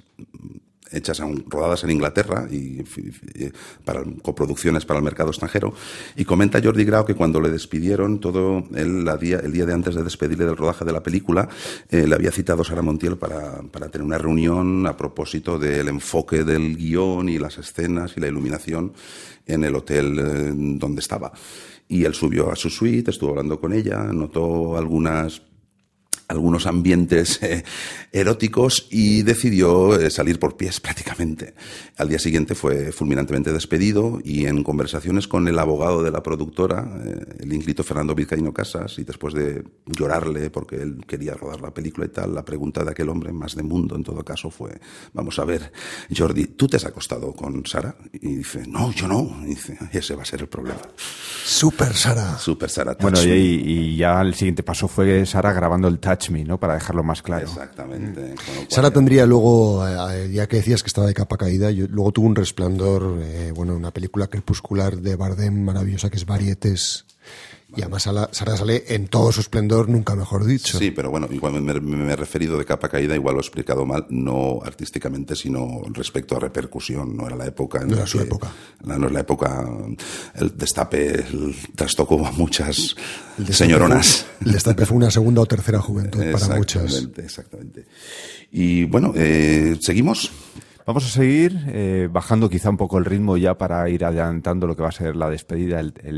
rodadas en Inglaterra y para coproducciones para el mercado extranjero. Y comenta Jordi Grau que cuando le despidieron, el día de antes de despedirle del rodaje de la película, le había citado Sara Montiel para tener una reunión a propósito del enfoque del guión y las escenas y la iluminación en el hotel donde estaba. Y él subió a su suite, estuvo hablando con ella, notó algunos ambientes eróticos y decidió salir por pies prácticamente. Al día siguiente fue fulminantemente despedido y en conversaciones con el abogado de la productora, el ínclito Fernando Vizcaíno Casas, y después de llorarle porque él quería rodar la película y tal, la pregunta de aquel hombre, más de mundo en todo caso, fue: vamos a ver, Jordi, ¿tú te has acostado con Sara? Y dice: no, yo no. Y dice: ese va a ser el problema. Super Sara. Bueno, y ya el siguiente paso fue Sara grabando el Touch Me, ¿no? Para dejarlo más claro. Exactamente. Sara tendría luego, ya que decías que estaba de capa caída, luego tuvo un resplandor, una película crepuscular de Bardem maravillosa que es Varietés. Y además Sara sale en todo su esplendor, nunca mejor dicho. Sí, pero bueno, igual me he referido de capa caída, igual lo he explicado mal, no artísticamente, sino respecto a repercusión. No era la época. No era su época. No es la época. El destape trastocó a muchas señoronas. El destape fue una segunda o tercera juventud para muchas. Exactamente. Y bueno, ¿seguimos? Vamos a seguir bajando quizá un poco el ritmo ya para ir adelantando lo que va a ser la despedida,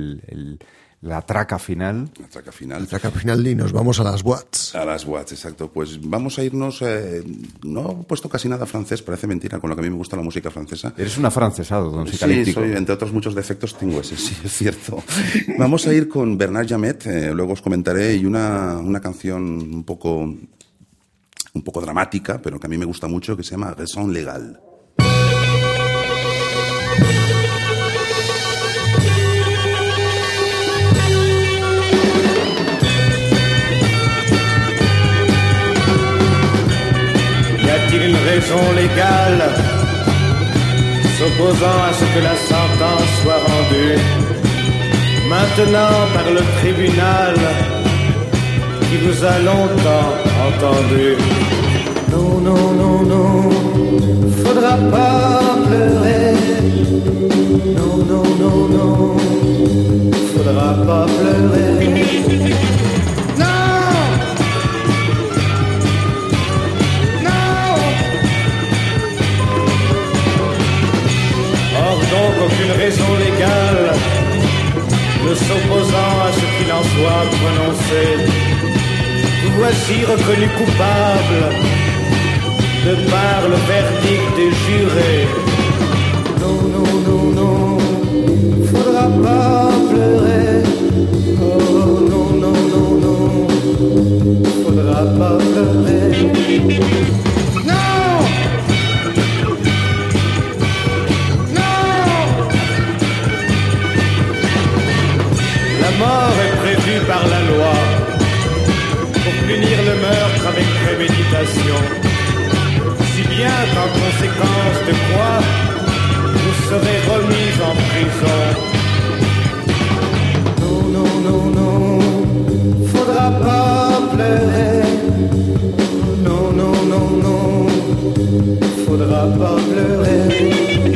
la traca final. La traca final. La traca final y nos vamos a las boîtes. A las boîtes, exacto. Pues vamos a irnos... no he puesto casi nada francés, parece mentira, con lo que a mí me gusta la música francesa. Eres un afrancesado, don Psicalíptico. Sí, entre otros muchos defectos tengo ese, sí, es cierto. Vamos a ir con Bernard Jamet, luego os comentaré, y una canción un poco dramática, pero que a mí me gusta mucho, que se llama Raison Légale. Y a-t-il une raison légale s'opposant à ce que la sentence soit rendue maintenant par le tribunal qui vous a longtemps entendu? Non, non, non, non, faudra pas pleurer. Non, non, non, non, faudra pas pleurer. Donc aucune raison légale ne s'opposant à ce qu'il en soit prononcé. Vous voici reconnu coupable de par le verdict des jurés. Non, non, non, non, faudra pas pleurer. Oh non, non, non, non, faudra pas pleurer. La mort est prévue par la loi pour punir le meurtre avec préméditation, si bien qu'en conséquence de quoi vous serez remis en prison. Non, non, non, non, faudra pas pleurer. Non, non, non, non, faudra pas pleurer.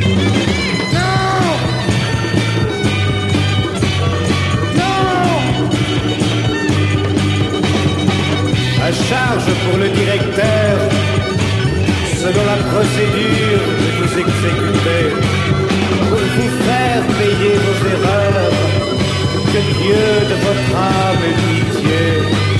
À charge pour le directeur, selon la procédure de vous exécuter, pour vous faire payer vos erreurs, que Dieu de votre âme ait pitié.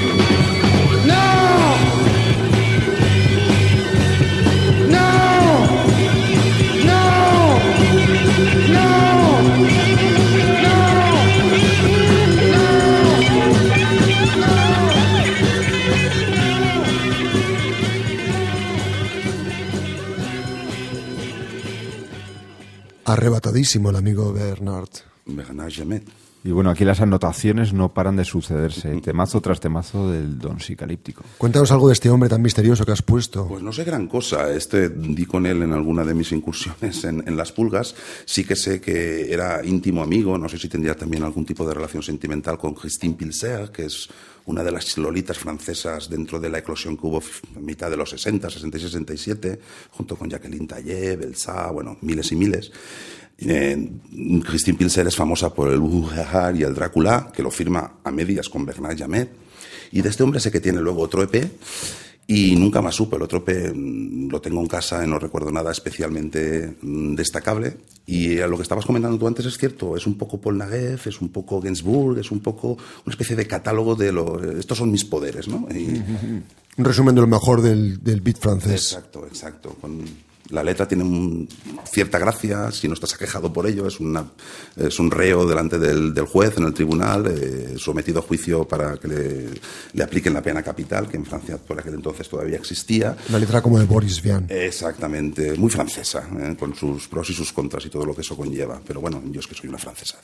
Arrebatadísimo el amigo Bernard Jamet. Y bueno, aquí las anotaciones no paran de sucederse, temazo tras temazo del Don Psicalíptico. Cuéntanos algo de este hombre tan misterioso que has puesto. Pues no sé gran cosa. Di con él en alguna de mis incursiones en Las Pulgas. Sí que sé que era íntimo amigo, no sé si tendría también algún tipo de relación sentimental con Christine Pilser, que es una de las lolitas francesas dentro de la eclosión que hubo a mitad de los 60, 66, 67, junto con Jacqueline Taillé, Belsa, bueno, miles y miles. Christine Pilser es famosa por el Bouhar y el Drácula, que lo firma a medias con Bernard Jamet. Y de este hombre sé que tiene luego otro EP y nunca más supe. El otro EP lo tengo en casa y no recuerdo nada especialmente destacable. Y lo que estabas comentando tú antes es cierto, es un poco Polnareff, es un poco Gainsbourg, es un poco una especie de catálogo de estos son mis poderes, ¿no? Un resumen de lo mejor del beat francés. Exacto. La letra tiene cierta gracia, si no estás aquejado por ello, es un reo delante del juez en el tribunal, sometido a juicio para que le apliquen la pena capital, que en Francia por aquel entonces todavía existía. Una letra como de Boris Vian. Exactamente, muy francesa, con sus pros y sus contras y todo lo que eso conlleva. Pero bueno, yo es que soy un afrancesado.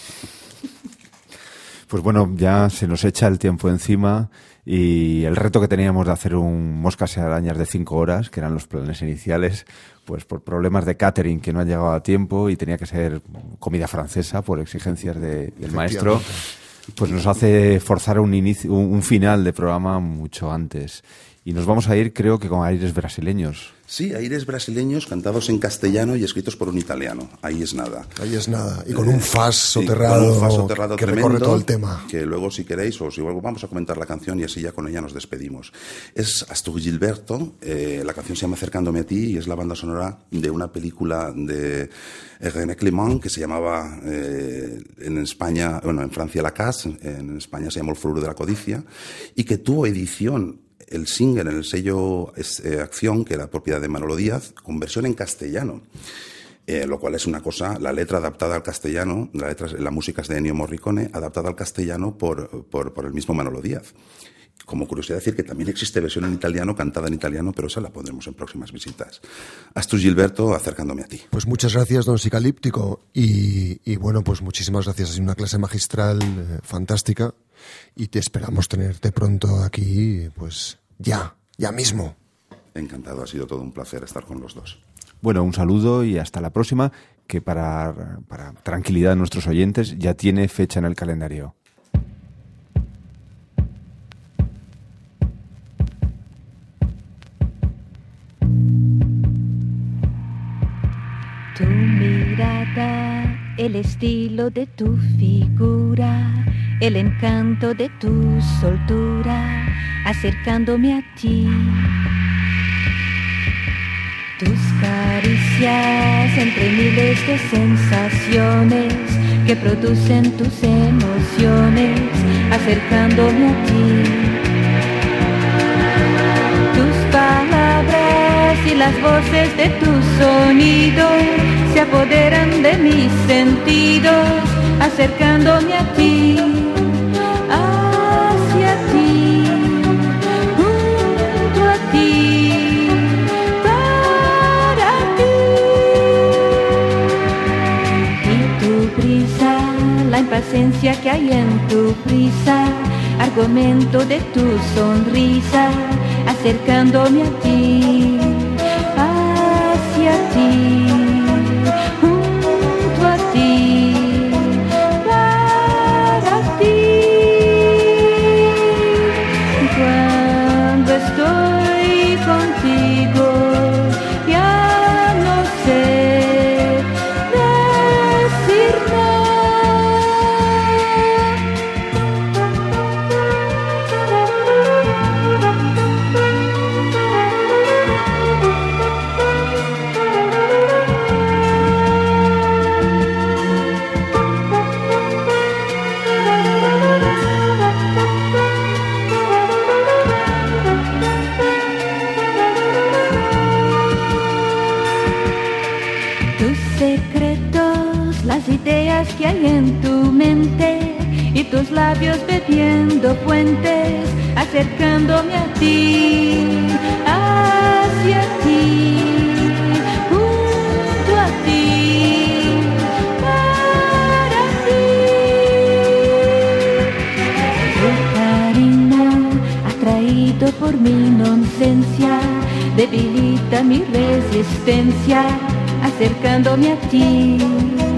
Pues bueno, ya se nos echa el tiempo encima y el reto que teníamos de hacer un Moscas y Arañas de 5 horas, que eran los planes iniciales, pues por problemas de catering que no han llegado a tiempo y tenía que ser comida francesa por exigencias del maestro, pues nos hace forzar un final de programa mucho antes. Y nos vamos a ir, creo que con aires brasileños. Sí, aires brasileños cantados en castellano y escritos por un italiano. Ahí es nada. Y con un faz soterrado, que tremendo, recorre todo el tema. Que luego, si queréis, o si luego vamos a comentar la canción y así ya con ella nos despedimos. Es Astor Gilberto, la canción se llama Acercándome a ti y es la banda sonora de una película de René Clément que se llamaba en Francia La Casse, en España se llamó El Furor de la Codicia, y que tuvo edición el single en el sello Acción, que era propiedad de Manolo Díaz, con versión en castellano, lo cual es una cosa, la letra adaptada al castellano, la música es de Ennio Morricone, adaptada al castellano por el mismo Manolo Díaz. Como curiosidad decir que también existe versión en italiano, cantada en italiano, pero esa la pondremos en próximas visitas. Astor Gilberto, Acercándome a ti. Pues muchas gracias, don Psicalíptico, y bueno, pues muchísimas gracias, ha sido una clase magistral fantástica, y te esperamos tenerte pronto aquí, pues ya mismo. Encantado, ha sido todo un placer estar con los dos. Bueno, un saludo y hasta la próxima, que para tranquilidad de nuestros oyentes ya tiene fecha en el calendario. Tu mirada, el estilo de tu figura, el encanto de tu soltura, acercándome a ti. Tus caricias entre miles de sensaciones que producen tus emociones, acercándome a ti. Tus palabras y las voces de tus sonidos se apoderan de mis sentidos, acercándome a ti, hacia ti, junto a ti, para ti. Y tu brisa, la impaciencia que hay en tu prisa, argumento de tu sonrisa, acercándome a ti, hacia ti, junto a ti, para ti. Cuando estoy contigo, ya no sé decir tus secretos, las ideas que hay en tu mente y tus labios bebiendo puentes, acercándome a ti, hacia ti, junto a ti. inocencia debilita mi resistencia, acercándome a ti.